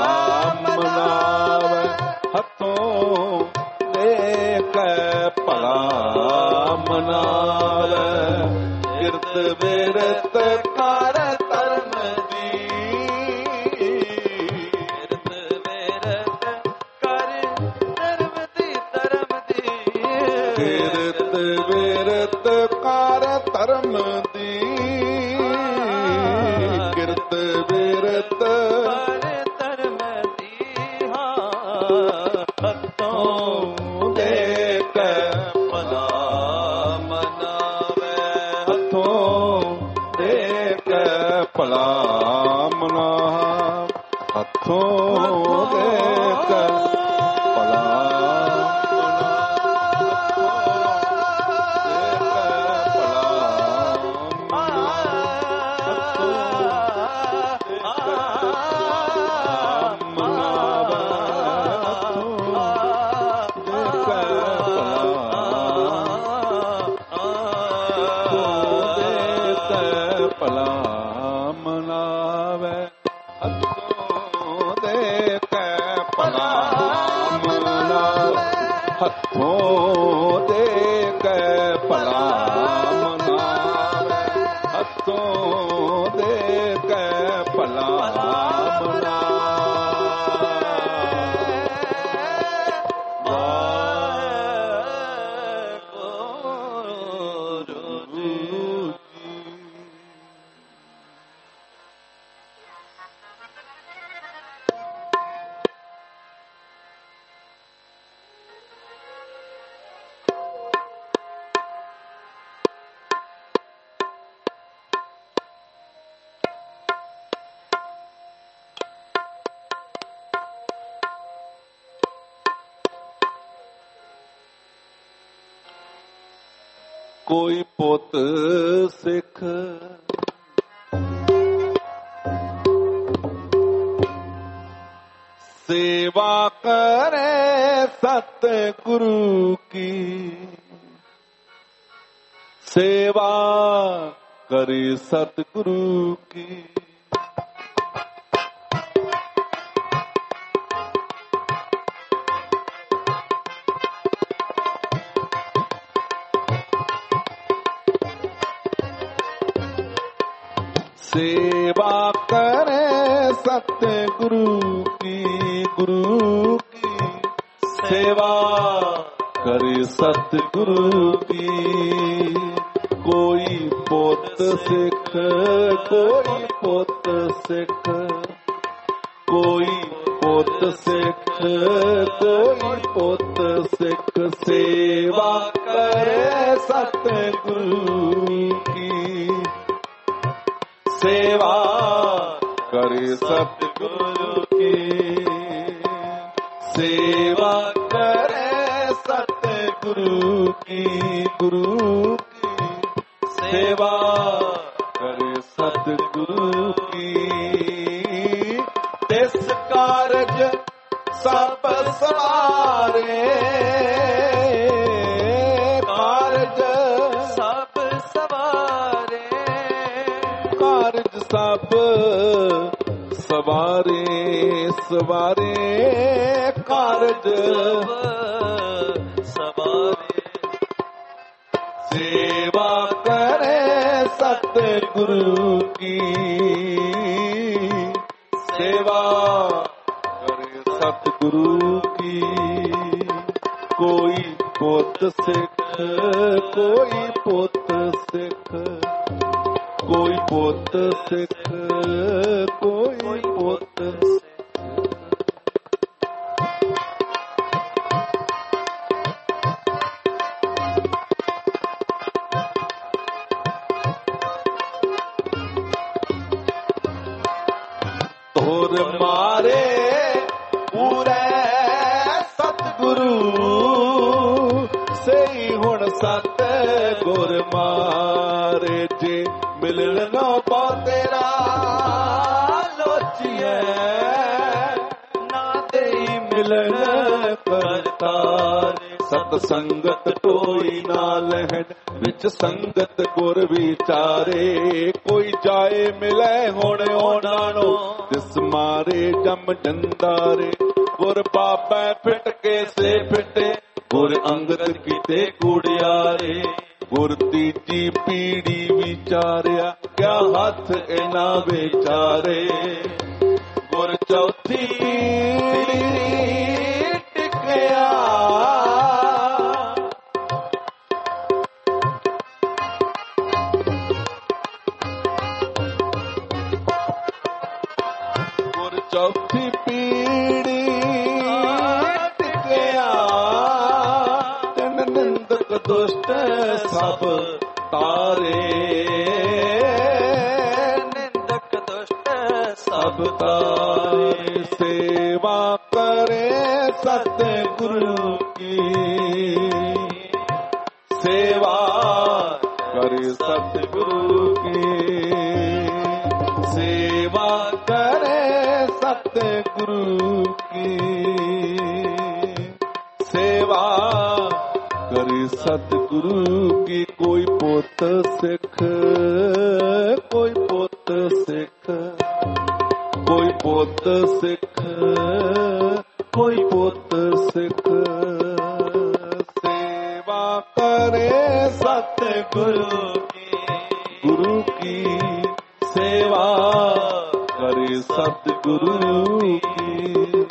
ਮਨਾਵੇ ਹੱਥੋਂ ਦੇ ਕੇ ਭਲਾ ਮਨਾਵੇ ਕਿਰਤ ਬਿਰਤ ਕਰ ਧਰਮ ਦੀ ਕਿਰਤ ਬਿਰਤ ਕਰ ਧਰਮ ਦੀ ਧਰਮ ਦੀ ਕਿਰਤ ਬਿਰਤ ਕਰ ਧਰਮ ਦੀ ਕਿਰਤ ਬਿਰਤ ਕਰ ਧਰਮ ਦੀ ਹਾਂ ਹੱਥੋਂ ਦੇ ਕੇ ਭਲਾ ਮਨਾਵੇ ਹੱਥੋਂ ਦੇ ਕੇ ਭਲਾ ਮਨਾ ਹੱਥੋਂ ਦੇ ਕੇ ਭਲਾ ਮਨਾ ਭਲਾ ਮਨਾਵੇ, ਹੱਥੋਂ ਦੇ ਕੇ ਭਲਾ ਮਨਾਵੇ, ਹੱਥੋਂ ਦੇ ਕੇ ਭਲਾ ਮਨਾਵੇ। ਕੋਈ ਪੁੱਤ ਸਿੱਖ ਸੇਵਾ ਕਰੇ ਸਤਿਗੁਰੂ ਕੀ, ਸੇਵਾ ਕਰੇ ਸਤਿਗੁਰੂ ਕੀ। सेवा करे सतगुरु की, गुरु की सेवा करे सतगुरु की। कोई पुत सिख, कोई पुत सिख, कोई पुत सिख, कोई पुत सिख सेवा करे सतगुरु की, सेवा करे सतगुरु की। सेवा करे सतगुरु की, गुरु की सेवा करे सतगुरु की। तिस कारज सब सवारे, कारज सब सवारे, कारज सब सवारे, सवारे कारज सवारे। सेवा करे सतगुरु की, सेवा करे सतगुरु की। कोई पुत सिख, कोई पुत सिख, कोई पुत सिख, कोई पुत सिख। तोर मारे पूरे सतगुरु, सही हुण सत गुर मारे। जे मिलन नो पा तेरा लोचिए, ना दे मिलन करतारे। सत संगत कोई ना लहन, विच संगत गुर विचारे। कोई जाए मिले हुण ओनानो, तिस मारे जम जंदारे। गुर पापै फिट के से फिटे, गुर अंगत कीते कूड़ियारे। गुर तीजी पीढ़ी विचारिया, क्या हथ इना विचारे। गुर चौथी टिकया, गुर चौथी पीढ़ी टिकया। तिन निंदक दुष्ट सब तारे, निंदक दुष्ट सब तारे। सेवा करे सतगुरु की, सेवा करे सतगुरु की। सेवा करे सतगुरु की, सेवा करे सतगुरु की। कोई पुत सिख, कोई पुत सिख, कोई पुत सिख, ਕੋਈ ਪੁੱਤ ਸਿੱਖ ਸੇਵਾ ਕਰੇ ਸਤਿਗੁਰੂ ਕੀ ਗੁਰੂ ਕੀ ਸੇਵਾ ਕਰੇ ਸਤਿਗੁਰੂ ਕੀ।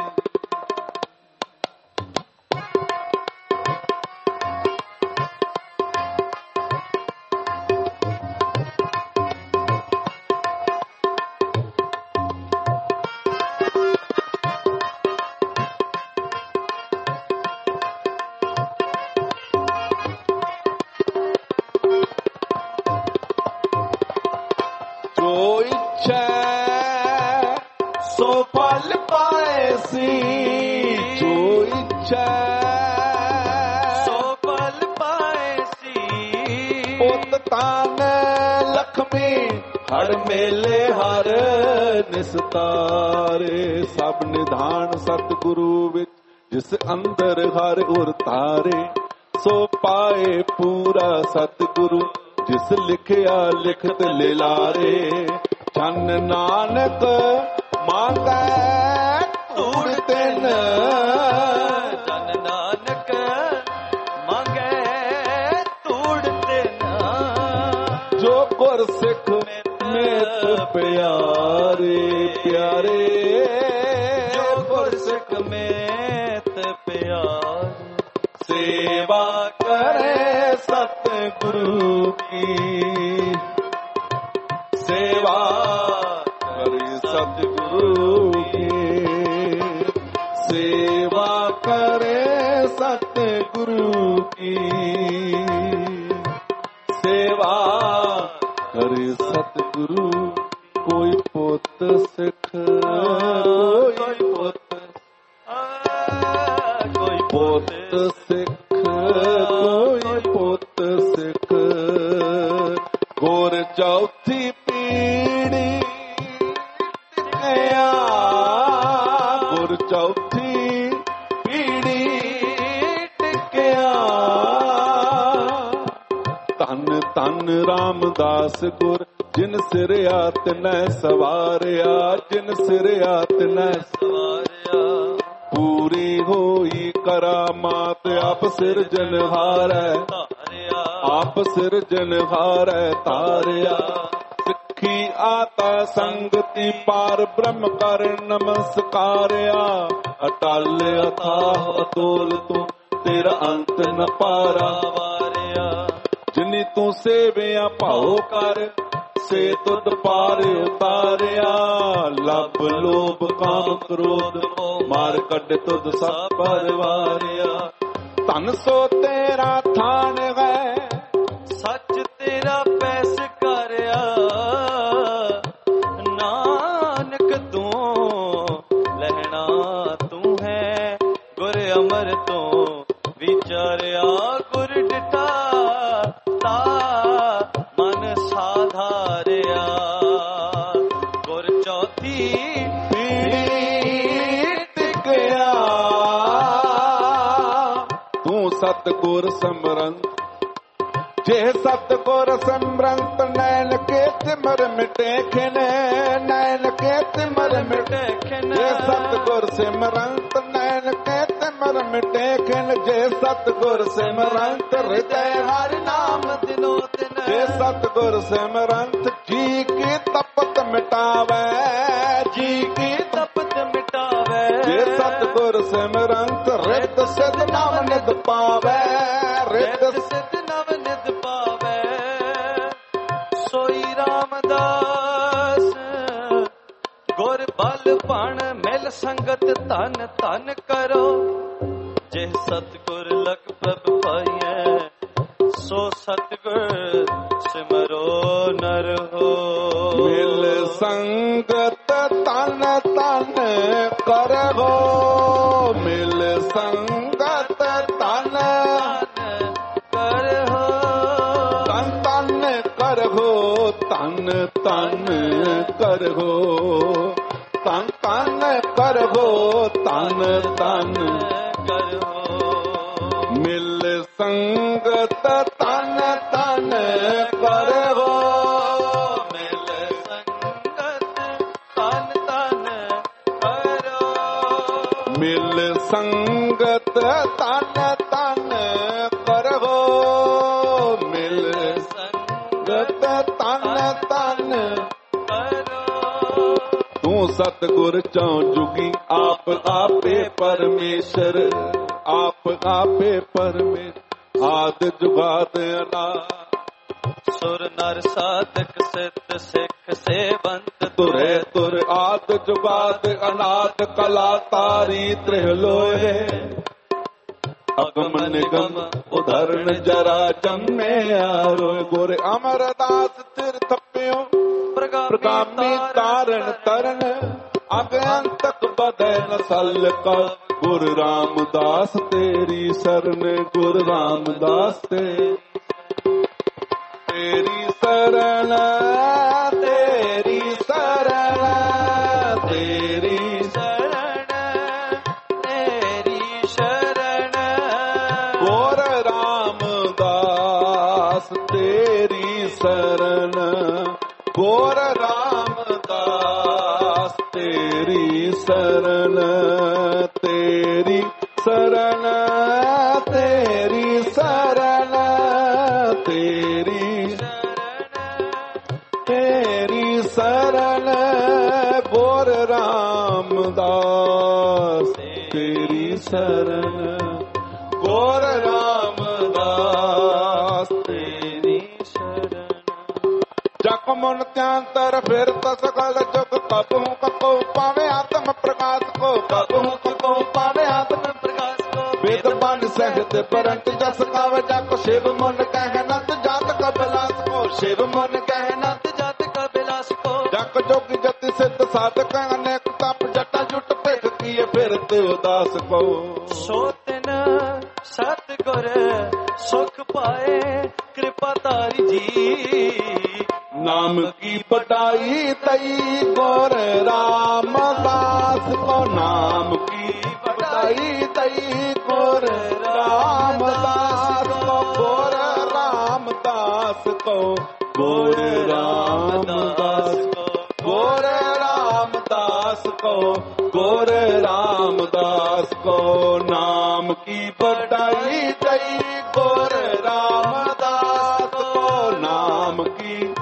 ਹਰ ਮੇਲੇ ਹਰ ਨਿਸਤਾਰੇ ਸਭ ਨਿਧਾਨ ਸਤਿਗੁਰੂ ਵਿੱਚ ਜਿਸ ਅੰਦਰ ਹਰ ਉਰ ਤਾਰੇ ਸੋ ਪਾਏ ਪੂਰਾ ਸਤਿਗੁਰੂ ਜਿਸ ਲਿਖਿਆ ਲਿਖਤ ਲਿਲਾਰੇ। ਚੰਨ ਨਾਨਕ ਮੰਗੈ ਧੂੜ ਤਿਨ ਚੰਨ ਨਾਨਕ ਮੰਗੈ ਧੂੜ ਤਿਨ ਜੋ ਗੁਰ ਸਿੱਖ ਮੇਤ ਪਿਆਰੇ ਪਿਆਰੇ ਜੋ ਗੁਰ ਸਿੱਖ ਮੇਤ ਪਿਆਰੇ ਸੇਵਾ ਕਰੇ ਸਤਿਗੁਰੂ ਕੀ ਸੇਵਾ ਕਰੇ ਸਤਿਗੁਰੂ ਕੀ ਸੇਵਾ ਕਰੇ ਸਤਿਗੁਰੂ ਕੀ ਸੇਵਾ ਕਰੇ ਸਤਿਗੁਰੂ। ਕੋਈ ਪੁੱਤ ਸਿੱਖ ਕੋਈ ਪੁੱਤ ਕੋਈ ਪੁੱਤ ਸਿੱਖ ਕੋਈ ਪੁੱਤ ਸਿੱਖ ਗੁਰ ਚੌਥੀ ਪੀੜੀ ਟਿਕਿਆ ਗੁਰ ਚੌਥੀ ਪੀੜੀ ਟਿਕਿਆ ਧੰਨ ਧੰਨ ਰਾਮਦਾਸ ਗੁਰ ਜਿਨ ਸਿਰਿਆ ਤਿਨੈ ਸਵਾਰਿਆ ਜਿਨ ਸਿਰਿਆ ਤਿਨੈ ਸਵਾਰਿਆ ਪੂਰੀ ਹੋਈ ਕਰਾਮਾਤ ਆਪ ਸਿਰਜਨਹਾਰੈ ਧਾਰਿਆ ਆਪ ਸਿਰਜਨਹਾਰੈ ਤਾਰਿਆ ਸਿੱਖੀ ਆਤਾ ਸੰਗਤੀ ਪਾਰ ਬ੍ਰਹਮ ਕਰ ਨਮਸਕਾਰਿਆ ਅਟਲ ਅਥਾਹ ਅਤੋਲ ਤੂੰ ਤੇਰਾ ਅੰਤ ਨ ਪਾਰਾ ਵਾਰਿਆ ਜਿਨੀ ਤੂੰ ਸੇਵਿਆ ਭਾਉ ਕਰ ਸੇ ਤੁਧ ਪਾਰ ਉਤਾਰਿਆ ਲੱਭ ਲੋਭ ਕਾਮ ਕ੍ਰੋਧ ਮਾਰ ਕੱਢ ਤੁਧ ਸਭ ਪਰਵਾਰਿਆ ਧਨ ਸੋ ਤੇਰਾ ਥਾਨ ਹੈ ਸੱਚ ਤੇਰਾ ਪੈਸ ਕਰਿਆ ਨਾਨਕ ਤੂੰ ਲਹਿਣਾ ਤੂੰ ਹੈ ਗੁਰ ਅਮਰ ਤੋਂ ਵਿਚਾਰਿਆ ਗੁਰ ਡਿਠਾ ਤਾ ਮਨ ਸਾਧਾਰਿਆ ਗੁਰ ਚੌਥੀ ਪੀੜੀ ਟਿਕਿਆ ਤੂੰ ਸਤਿਗੁਰ ਸਿਮਰੰਤ ਜੇ ਸਤਿਗੁਰ ਸਿਮਰੰਤ ਨੈਣ ਕੇ ਤਿਮਰ ਮਿਟੇ ਖਿਨ ਨੈਣ ਕੇ ਤਿਮਰ ਮਿਟੇ ਖਿਨ ਜੇ ਸਤਿਗੁਰ ਸਿਮਰੰਤ ਨੈਣ ਕੇ ਤਿਮਰ ਮਿਟੇ ਖਿਨ ਜੇ ਸਤਿਗੁਰ ਸਿਮਰੰਤ ਹਿਰਦੈ ਹਰਿ ਨਾਮ ਦਿਨੋ ਦਿਨ ਜੇ ਸਤਿਗੁਰ ਸਿਮਰੰਤ ਜੀ ਕੀ ਤਪਤ ਮਿਟਾਵੈ ਜੀ ਕੀ ਤਪਤ ਮਿਟਾਵੇ ਜੇ ਸਤਿਗੁਰ ਸਿਮਰੰਤ ਰਿਤ ਸਿਧ ਨਾਮ ਨਿਧ ਪਾਵੈ ਰਿਤ ਸਿਧ ਨਵ ਨਿਧ ਪਾਵੇ ਸੋਈ ਰਾਮਦਾਸ ਗੁਰ ਬਲ ਭਣ ਮਿਲ ਸੰਗਤ ਧਨ ਧਨ ਕਰੋ ਜੇ ਸਤਿਗੁਰ ਲਖ ਪ੍ਰਭ ਪਾਈਐ ਸੋ ਸਤਿਗੁਰ ਸਿਮਰੋ ਨਰ ਹੋ ਮਿਲ ਸੰਗਤ ਤਨ ਤਨ ਕਰੋ ਮਿਲ ਸੰਗਤ ਤਨ ਕਰੋ ਤਨ ਤਨ ਕਰੋ ਤਨ ਤਨ ਕਰੋ ਤਨ ਤਨ ਕਰੋ ਤਨ ਤਨ ਕਰੋ ਮਿਲ ਸੰਗਤ ਤਨ ਤਨ ਕਰੋ ਮਿਲ ਸੰਗਤ ਤਨ ਤਨ ਕਰੋ ਮਿਲ ਸੰਗਤ ਤਨ ਤਨ ਕਰੋ, ਮਿਲ ਸੰਗਤ ਤਨ ਤਨ ਕਰੋ। ਤੂੰ ਸਤਿਗੁਰ ਚੌ ਜੁਗੀ ਆਪ ਆਪੇ ਪਰਮੇਸ਼ਰ, ਆਪ ਆਪੇ ਪਰਮੇਸ਼ਰ ਆਦਿ ਜੁਗਾਦ ਅਨਾਦ। ਸੁਰ ਨਰ ਸਾਧਕ ਸਿੱਧ ਸਿੱਖ ਸੇਵੰਤ ਤੁਰੇ ਤੁਰ ਆਦਿ ਜੁਗਾਦ ਅਨਾਦ ਕਲਾ ਤਾਰੀ ਤ੍ਰਿਹ ਲੋਏ। ਅਗਮ ਨਿਗਮ ਉਧਰਨ ਜਰਾ ਜੰਮਿਆ ਰੋਏ। ਗੁਰ ਅਮਰਦਾਸ ਸਿਰ ਥੱਪਿਓ ਪ੍ਰਗਾਮੀ ਤਾਰਨ ਤਰਨ, ਅਗ ਅੰਤਕ ਬਦੈ ਨ ਸਲਕਾ। ਗੁਰ ਰਾਮਦਾਸ ਤੇਰੀ ਸਰਨ, ਗੁਰ ਰਾਮਦਾਸ ਤੇ ਤੇਰੀ ਸਰਨ, ਤੇਰੀ ਸਰਨ, ਤੇਰੀ ਸ਼ਰਨ, ਤੇਰੀ ਸ਼ਰਨ। ਗੁਰ ਰਾਮਦਾਸ ਤੇਰੀ ਸਰਨ, ਗੁਰ ਰਾਮਦਾਸ ਤੇਰੀ ਸਰਨ, ਤੇਰੀ ਸਰਨ, ਤੇਰੀ ਸਰਨ, ਤੇਰੀ ਤੇਰੀ ਸਰਨ। ਗੁਰ ਰਾਮਦਾਸ ਤੇਰੀ ਸਰਨ, ਗੁਰ ਰਾਮਦਾਸ ਤੇਰੀ ਸ਼ਰਨ। ਜਗ ਮਨ ਧਿਆੰਤਰ ਫਿਰ ਤਸ ਗਲ ਜਗ ਕਬਹੂ ਕਕੋ ਪਾਵੇ ਆਤਮ ਪ੍ਰਕਾਸ਼ ਕੋ, ਕਬਹੂ ਕਕੋ ਪਾਵੇ ਆਤਮ ਪ੍ਰਕਾਸ਼ ਕੋ। ਵੇਦ ਬਨ ਸਹਿਤ ਪਰੰਤ ਜਸ ਕਾਵੇ ਜਗ ਸ਼ਿਵ ਮਨ ਕਹਿ ਨਤ ਜਾਤ ਕਬਿਲਾਸ ਕੋ, ਸ਼ਿਵ ਮਨ ਕਹਿ ਨਤ ਜਾਤ ਕਬਿਲਾਸ ਕੋ। ਜਗ ਜੋਗ ਜਤੀ ਸਿੱਧ ਸਾਧਕ ਅਨੇਕ ਤਪ ਜਟਾ ਜੁਟ ਭਿਖ ਕੀਏ ਫਿਰਤ ਉਦਾਸ ਕੋ। ਸੋ ਤਿਨ ਸਤਿਗੁਰ ਸੁਖ ਪਾਏ ਕਿਰਪਾ ਧਾਰੀ ਜੀ। ਨਾਮ ਕੀ ਪਟਾਈ ਤਈ ਗੁਰ ਰਾਮਦਾਸ ਕੋ, ਨਾਮ ਕੀ ਪਟਾਈ ਤਈ ਗੁਰ ਰਾਮਦਾਸ ਕੋ। ਗੁਰ ਰਾਮਦਾਸ ਕੋ, ਗੁਰ ਰਾਮਦਾਸ ਕੋ, ਗੁਰ ਰਾਮਦਾਸ ਕੋ, ਗੁਰ ਰਾਮਦਾਸ ਕੋ। ਨਾਮ ਕੀ ਪਟਾਈ ਤਈ ਗੁਰ ਰਾਮਦਾਸ ਕੋ, ਨਾਮ ਕੀ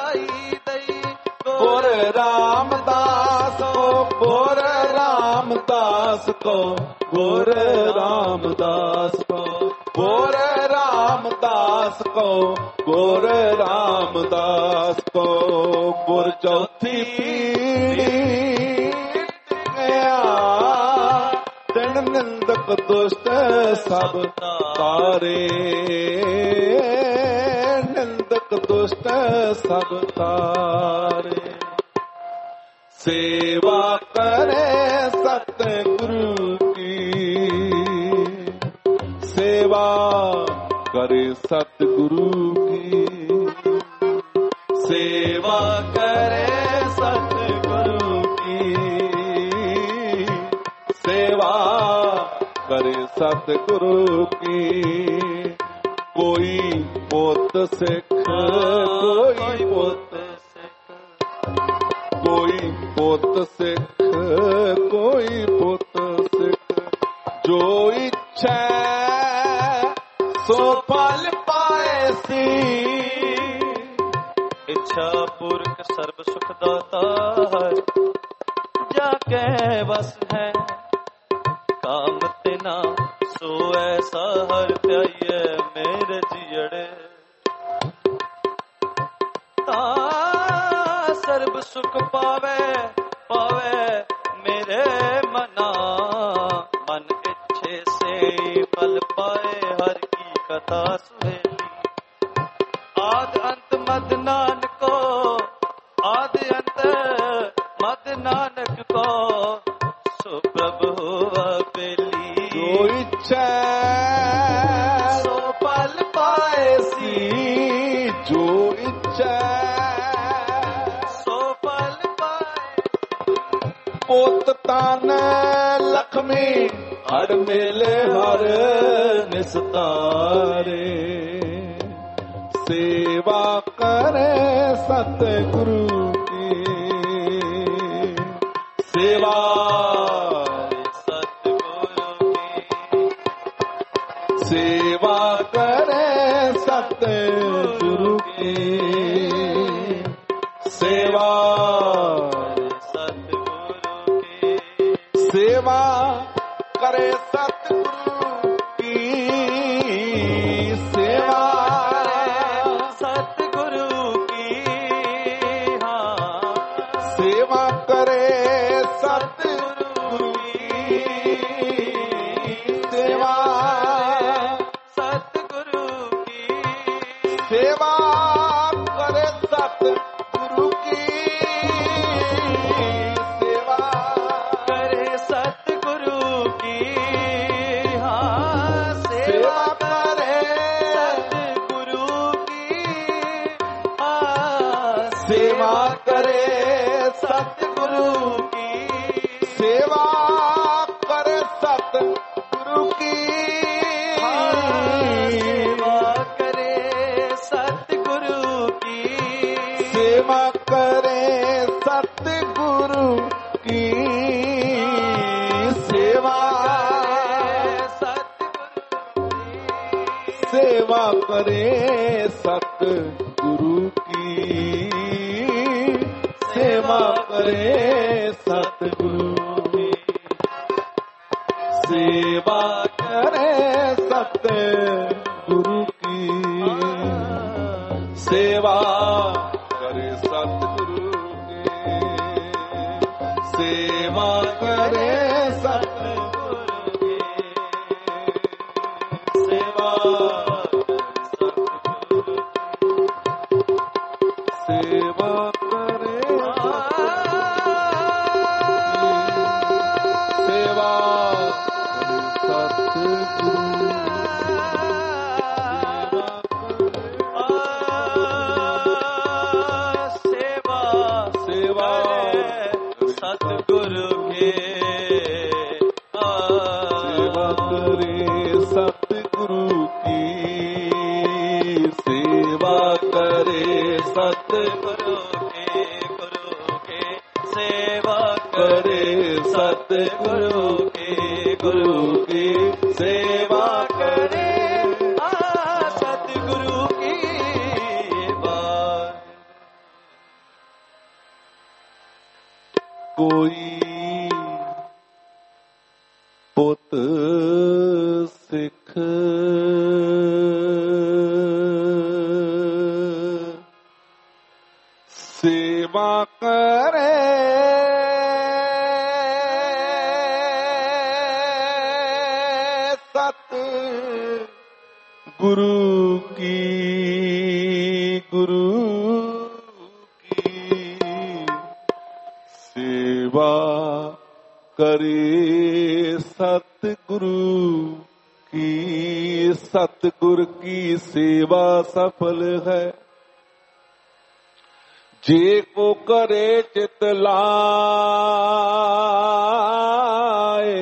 ਗੁਰ ਰਾਮਦਾਸ ਕੋ, ਗੁਰ ਰਾਮਦਾਸ ਕੋ, ਗੁਰ ਰਾਮਦਾਸ ਕੋ, ਗੁਰ ਰਾਮਦਾਸ ਕੋ, ਗੁਰ ਰਾਮਦਾਸ ਕੋ। ਗੁਰ ਚੌਥੀ ਪੀੜੀ ਗਿਆ ਤਿਨ ਨਿੰਦਕ ਦੁਸ਼ਟ ਸਭ ਤਾਰੇ, ਨਿੰਦਕ ਦੁਸ਼ਟ ਸਭ ਤਾਰੇ। ਸੇਵਾ ਕਰੇ ਸਤਿਗੁਰੂ ਕੀ, ਸੇਵਾ ਕਰੇ ਸਤਿਗੁਰੂ ਕੀ, ਸੇਵਾ ਕਰੇ ਸਤਿਗੁਰੂ ਕੀ, ਸੇਵਾ ਕਰੇ ਸਤਿਗੁਰੂ ਕੀ। ਕੋਈ ਪੁੱਤ ਸਿੱਖ, ਕੋਈ ਪੁੱਤ ਕੋਈ ਪੁੱਤ ਸਿੱਖ, ਕੋਈ ਪੁੱਤ ਸਿੱਖ। ਜੋ ਇੱਛਾ ਸੋ ਫਲ ਪਾਏ ਸੀ, ਇੱਛਾ ਪੁਰਖ ਸਰਬ ਸੁਖ ਦਾਤਾ ਹੈ। ਜਾ ਕੇ ਬਸ ਹੈ ਕਾਮ ਤਿਨਾ, ਸੋ ਐਸਾ ਹਰ ਧਿਆਈਏ ਮੇਰੇ ਜੀੜੇ। ਤਾ ਸਰਬ ਸੁਖ ਪਾਵੇ ਪਾਵੇ ਮੇਰੇ ਮਨਾ, ਮਨ ਇੱਛੇ ਸੇ ਫਲ ਪਾਏ ਹਰ ਕੀ ਕਥਾ ਸੁਹੇਲੀ। ਆਦ ਅੰਤ ਮਦ ਨਾਨਕੋ, ਆਦ ਅੰਤ ਮਦ ਨਾਨਕ ਕੋ, ਸੋ ਪ੍ਰਭੂ ਬੇਲੀ। ਜੋ ਇੱਛਾ ਸੋ ਫਲ ਪਾਏ ਸੀ, ਜੋ ਇੱਛਾ ਸੋ ਫਲ ਪਾਏ। ਪੁੱਤ ਤਨ ਲਖਮੀ ਹਰ ਮੇਲੇ ਹਰ ਨਿਸਤਾਰੇ। ਸੇਵਾ ਕਰੇ ਸਤਿਗੁਰੂ ਕੀ, ਸੇਵਾ सेवा करे सतगुरु की सेवा सतगुरु की सेवा करे सतगुरु की सेवा सतगुरु की हाँ सेवा करे सतगुरु की सेवा सतगुरु की सेवा करे सतगुरु की सेवा करे सतगुरु की हाँ सेवा करे सतगुरु की हाँ सेवा करे सतगुरु की सेवा करे सतगुरु की सेवा करे सतगुरु की सेवा करे सतगुरु की सेवा सेवा करे सतगुरु की सेवा करे सतगुरु की सेवा करे सतगुरु की सेवा करे सतगुरु की सेवा करे सतगुरु की सेवा सेवा करे सेवा सेवा सेवा सतगुरु के सेवा करे सतगुरु की सेवा करे सतगुरु के गुरु के सेवा करे सतगुरु के गुरु की सेवा करे सतगुरु की बात कोई ਪੁੱਤ ਸਿੱਖ ਸੇਵਾ ਕਰੇ ਸਤ ਗੁਰੂ ਕੀ ਗੁਰੂ ਕੀ ਸੇਵਾ करे सतगुरु की सतगुर की सेवा सफल है जे को करे चित लाए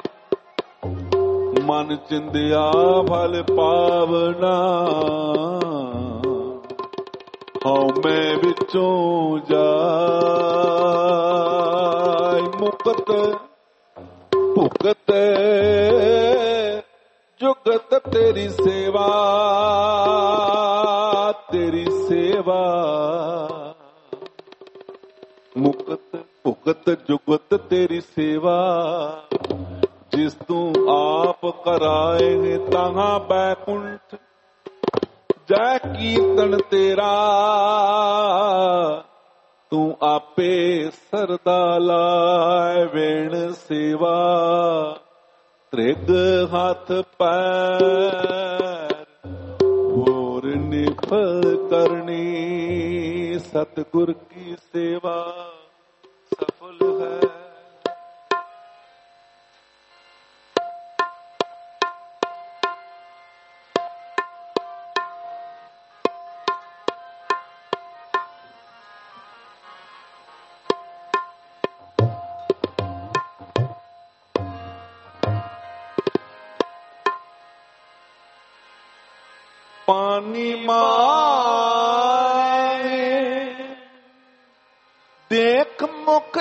मन चिंदिया फल पावना हाँ मैं विचों जाय मुकत भुगत जुगत तेरी सेवा तेरी सेवा मुकत भुगत जुगत तेरी सेवा जिस तू आप कराए तहां बैकुंठ जय कीर्तन तेरा तू आपे सरदा लाए वेण सेवा त्रिग हाथ पैर होर निफल करनी सतगुर की सेवा सफल है पानी माए देख मुख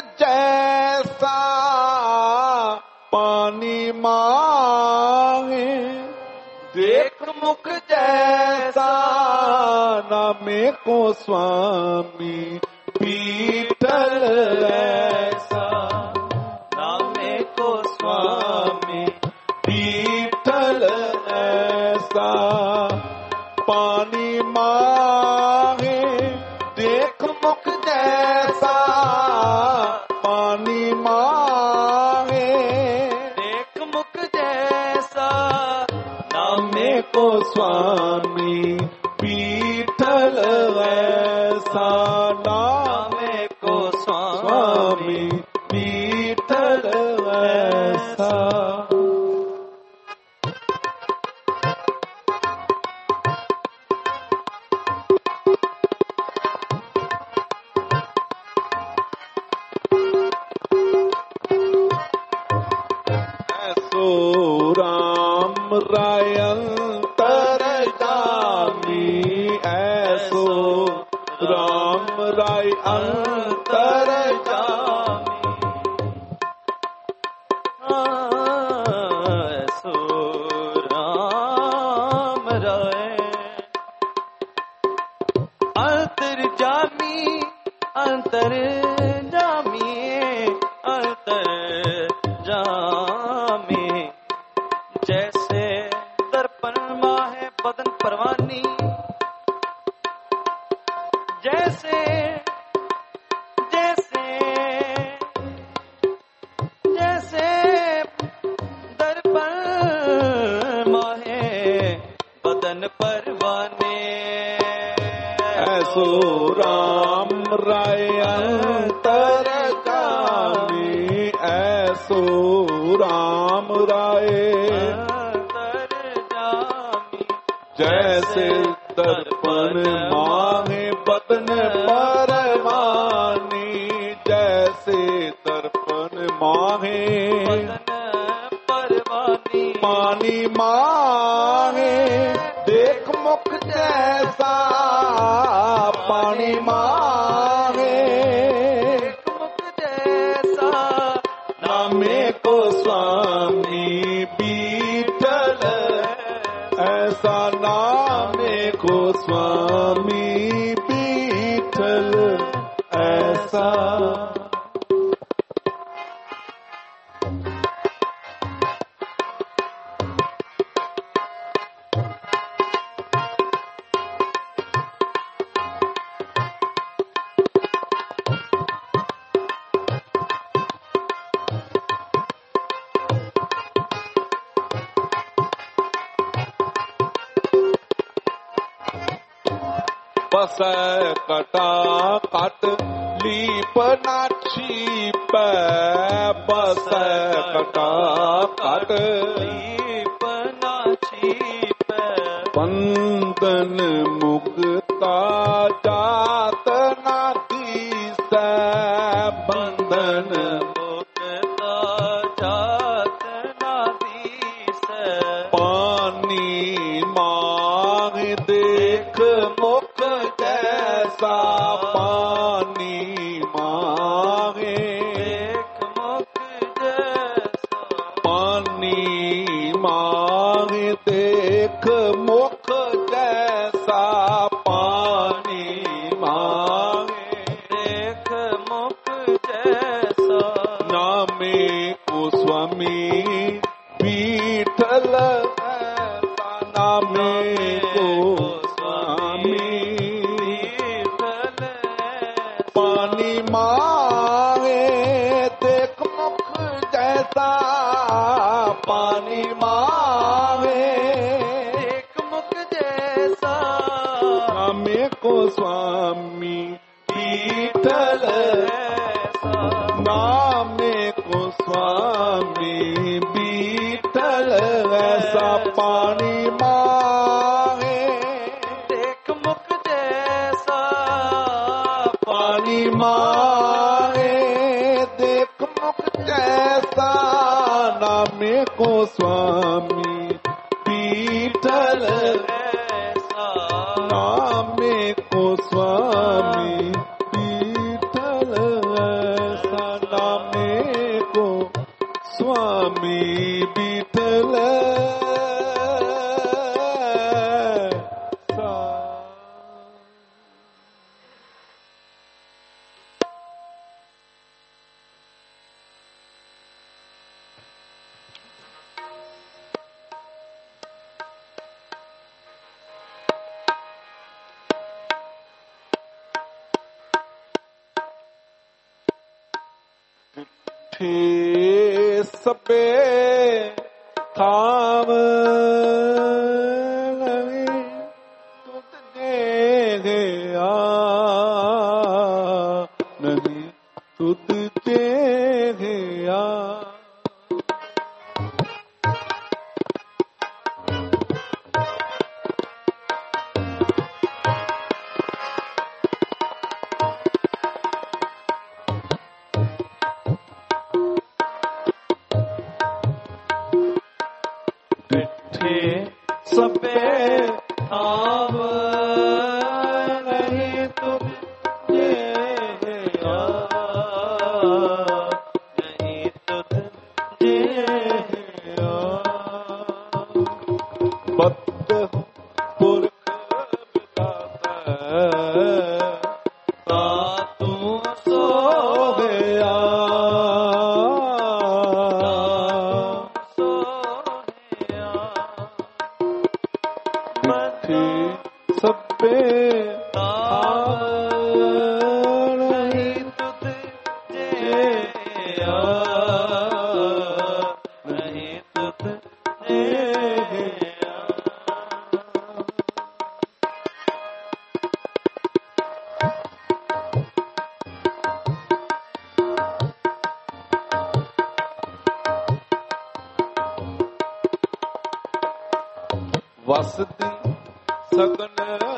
जैसा पानी मांगे देख मुख जैसा नामे को स्वामी विठल ऐसा नामे को स्वामी विठल ऐसा पानी मांगे देख मुख जैसा पानी मांगे देख मुख जैसा नामे को स्वामी विठल ऐसा नामे को स्वामी विठल ऐसा राम राय अंतर जामी ऐसो राम राय अंतर जामी ऐसो राम राय अंतर जामी अंतर जामी अंतर जामी जैसे दर्पण माहे बदन परवानी जैसे जैसे जैसे दर्पण माहे बदन परवाने ऐसो राम राय अंतर जामी ऐसो राम राय जैसे दर्पण माहे बदन परवानी जैसे दर्पण माहे परवानी पानी माहे देख मुख जैसा पानी माहे मुख जैसा नामे को स्वामी विठल ऐसा नामे को स्वामी विठल ऐसा बस कटा कट लीप ना छीप बस कटा कट लीप ना छीप बंधन मुक्ता जात ना दीस बंधन मुक्ता जात ना दीस पानी मांग देख मुख जैसा पानी मांगे देख मुख जैसा पानी मांगे देख मुख जैसा पानी मांगे देख मुख जैसा नामे को स्वामी विठल ऐसा नामे को स्वामी पानी मांगे देख मुख जैसा पानी मांगे देख मुख जैसा नामे को स्वामी विठल ऐसा नामे को स्वामी विठल ऐसा पानी मांगे देख मुख जैसा पानी मांगे देख मुख जैसा नामे को स्वामी विठल ऐसा नामे को स्वामी विठल ऐसा नामे को स्वामी विठल ਡਿਠੇ ਸਭੇ ਥਾਮ ਨਵੀਂ ਤੁਧ ਜੇ ਆ ਨਹੀਂ ਤੁਧ ਜੇ ਆ ਸਭੇ ਥਾਮ ਨਹੀਂ ਤੁਧ ਜੇ ਆ ਨਹੀਂ ਤੁਧ ਜੇ ਆ ਬਦ ਪੁਰਖ ਬਿਦਾਤਾ ਤਾ ਤੂੰ ਸੋਹਿਆ ਸਭੇ ਥਾਮ ਨਹੀਂ ਤੁਧ ਜੇ ਆ ਨਹੀਂ ਤੁਧ ਜੇ ਆ ਵਸਦੀ ਸਗਨ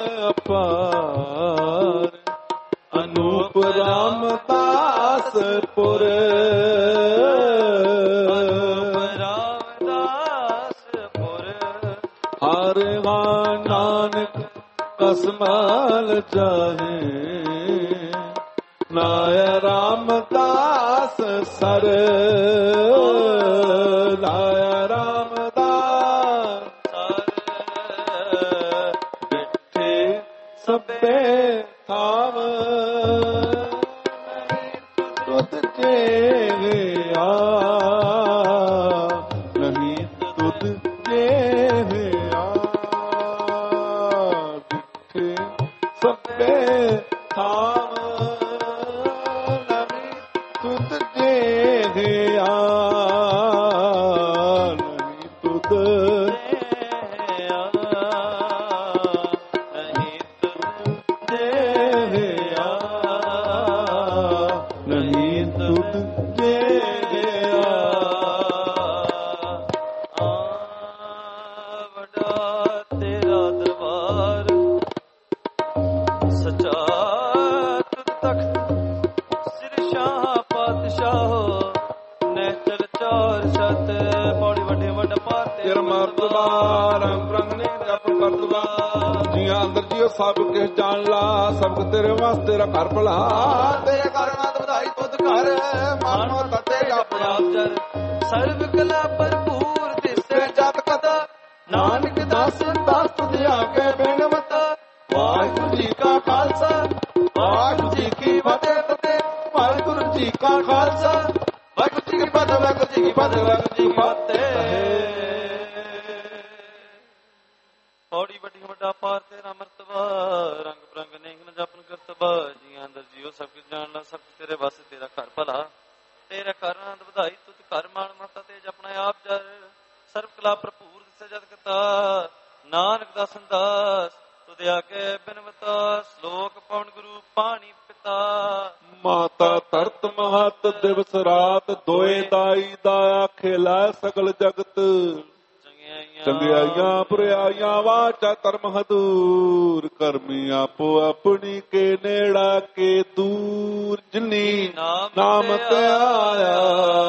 ਅਪਾਰ ਅਨੂਪ ਰਾਮਦਾਸ ਪੁਰ ਅਨੂਪ ਰਾਮਦਾਸ ਪੁਰ ਹਰ ਹਾ ਨਾਨਕ ਕਸਮਾਲ ਚਾਹੇ ਨਾਇ ਰਾਮਦਾਸ ਸਰ ਨਾਇ ਰਾਮਦਾਸ ਸਭੇ ਥਾਮ ਤੁਧ ਜੇ ਆ ਨਹੀਂ ਤੁਧ ਜੇ ਆ ਡਿਠੇ ਸਭੇ ਥਾਮ ਨਹੀਂ ਤੁਧ ਜੇ ਆ ਨਹੀਂ ਤੁਧ ਸਭ ਕਿਸ ਜਾਣ ਲਾ ਸਭ ਤੇਰੇ ਵਾਸਤੇ ਤੇਰਾ ਘਰ ਭਲਾ ਤੇਰੇ ਘਰ ਆਨੰਦ ਵਧਾਈ ਤੁਧ ਘਰ ਮਾਨੋ ਤਤੇ ਆਪਣਾ ਜਰ ਸਰਬ ਕਲਾ ਭਰਪੂਰ ਦਿਸੇ ਜਤ ਕਤ ਨਾਨਕ ਦਾਸ ਦਾਸ ਤੁਧ ਆਗੇ ਬੇਨਵਤ ਵਾਹਿਗੁਰੂ ਜੀ ਕਾ ਖਾਲਸਾ ਵਾਹਿਗੁਰੂ ਜੀ ਕੀ ਫਤਿਹ ਫਤਿਹ ਵਾਹਿਗੁਰੂ ਜੀ ਕਾ ਖਾਲਸਾ ਵਾਹਿਗੁਰੂ ਜੀ ਕੀ ਫਤਿਹ ਵਾਹਿਗੁਰੂ ਜੀ ਕੀ ਫਤਿਹ ਵਾਹਿਗੁਰੂ ਜੀ ਕੀ ਫਤਿਹ ਔੜੀ ਵੱਡੀ ਵੱਡਾ ਪਾਰ ਤੇਰਾ ਮਰਤਬਾ ਰੰਗ ਬਰੰਗ ਨੇਕ ਨ ਜਪਨ ਕਰਤਬਾ ਜੀ ਅੰਦਰ ਜੀਓ ਸਭ ਕੁਝ ਜਾਣ ਲਾ ਸਭ ਤੇਰੇ ਵਾਸਤੇ ਤੇਰਾ ਘਰ ਭਲਾ ਤੇਰੇ ਘਰ ਆਨੰਦ ਵਧਾਈ ਤੁਧ ਘਰ ਮਾਣ ਮਤਾ ਤੇ ਜਪਣਾ ਆਪ ਜਰ ਸਰਬ ਕਲਾ ਭਰਪੂਰ ਦਿਸੇ ਜਦ ਕਤਾ ਨਾਨਕ ਦਾ ਸੰਦਾਸ ਤੁਧ ਆਗੇ ਬਿਨਵਤਾ ਸ਼ਲੋਕ ਪਵਨ ਗੁਰੂ ਪਾਣੀ ਪਿਤਾ ਮਾਤਾ ਧਰਤ ਮਹਤ ਦਿਵਸ ਰਾਤ ਦੋਏ ਦਾਈ ਦਾ ਆਖੇਲਾ ਸਗਲ ਜਗਤ ਚੰਗਿਆਈਆਂ ਬੁਰਾਈਆਂ ਵਾਚਾ ਧਰਮ ਹਦੂਰ ਕਰਮੀ ਆਪੋ ਆਪਣੀ ਕੇ ਨੇੜਾ ਕੇ ਦੂਰ ਜਿਨੀ ਨਾਮ ਤੇ ਆਇਆ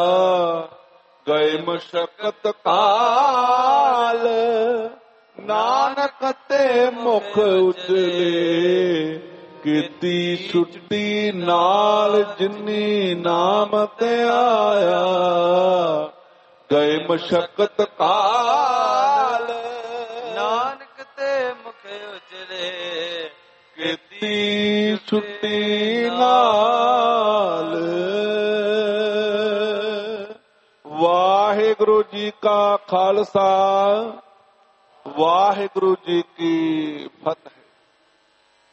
ਗਏ ਮਸ਼ਕਤ ਕਾਲ ਨਾਨਕ ਤੇ ਮੁਖ ਉਜਲੇ ਕੀਤੀ ਛੁੱਟੀ ਨਾਲ ਜਿਨੀ ਨਾਮ ਤੇ ਆਇਆ ਗਏ ਮਸ਼ਕਤ ਕਾਲ ਨਾਨਕ ਤੇ ਮੁਖ ਉਜਲੇ ਕੀਤੀ ਛੁੱਟੀ ਨਾਲ। ਵਾਹਿਗੁਰੂ ਜੀ ਕਾ ਖਾਲਸਾ ਵਾਹਿਗੁਰੂ ਜੀ ਕੀ ਫਤਿਹ।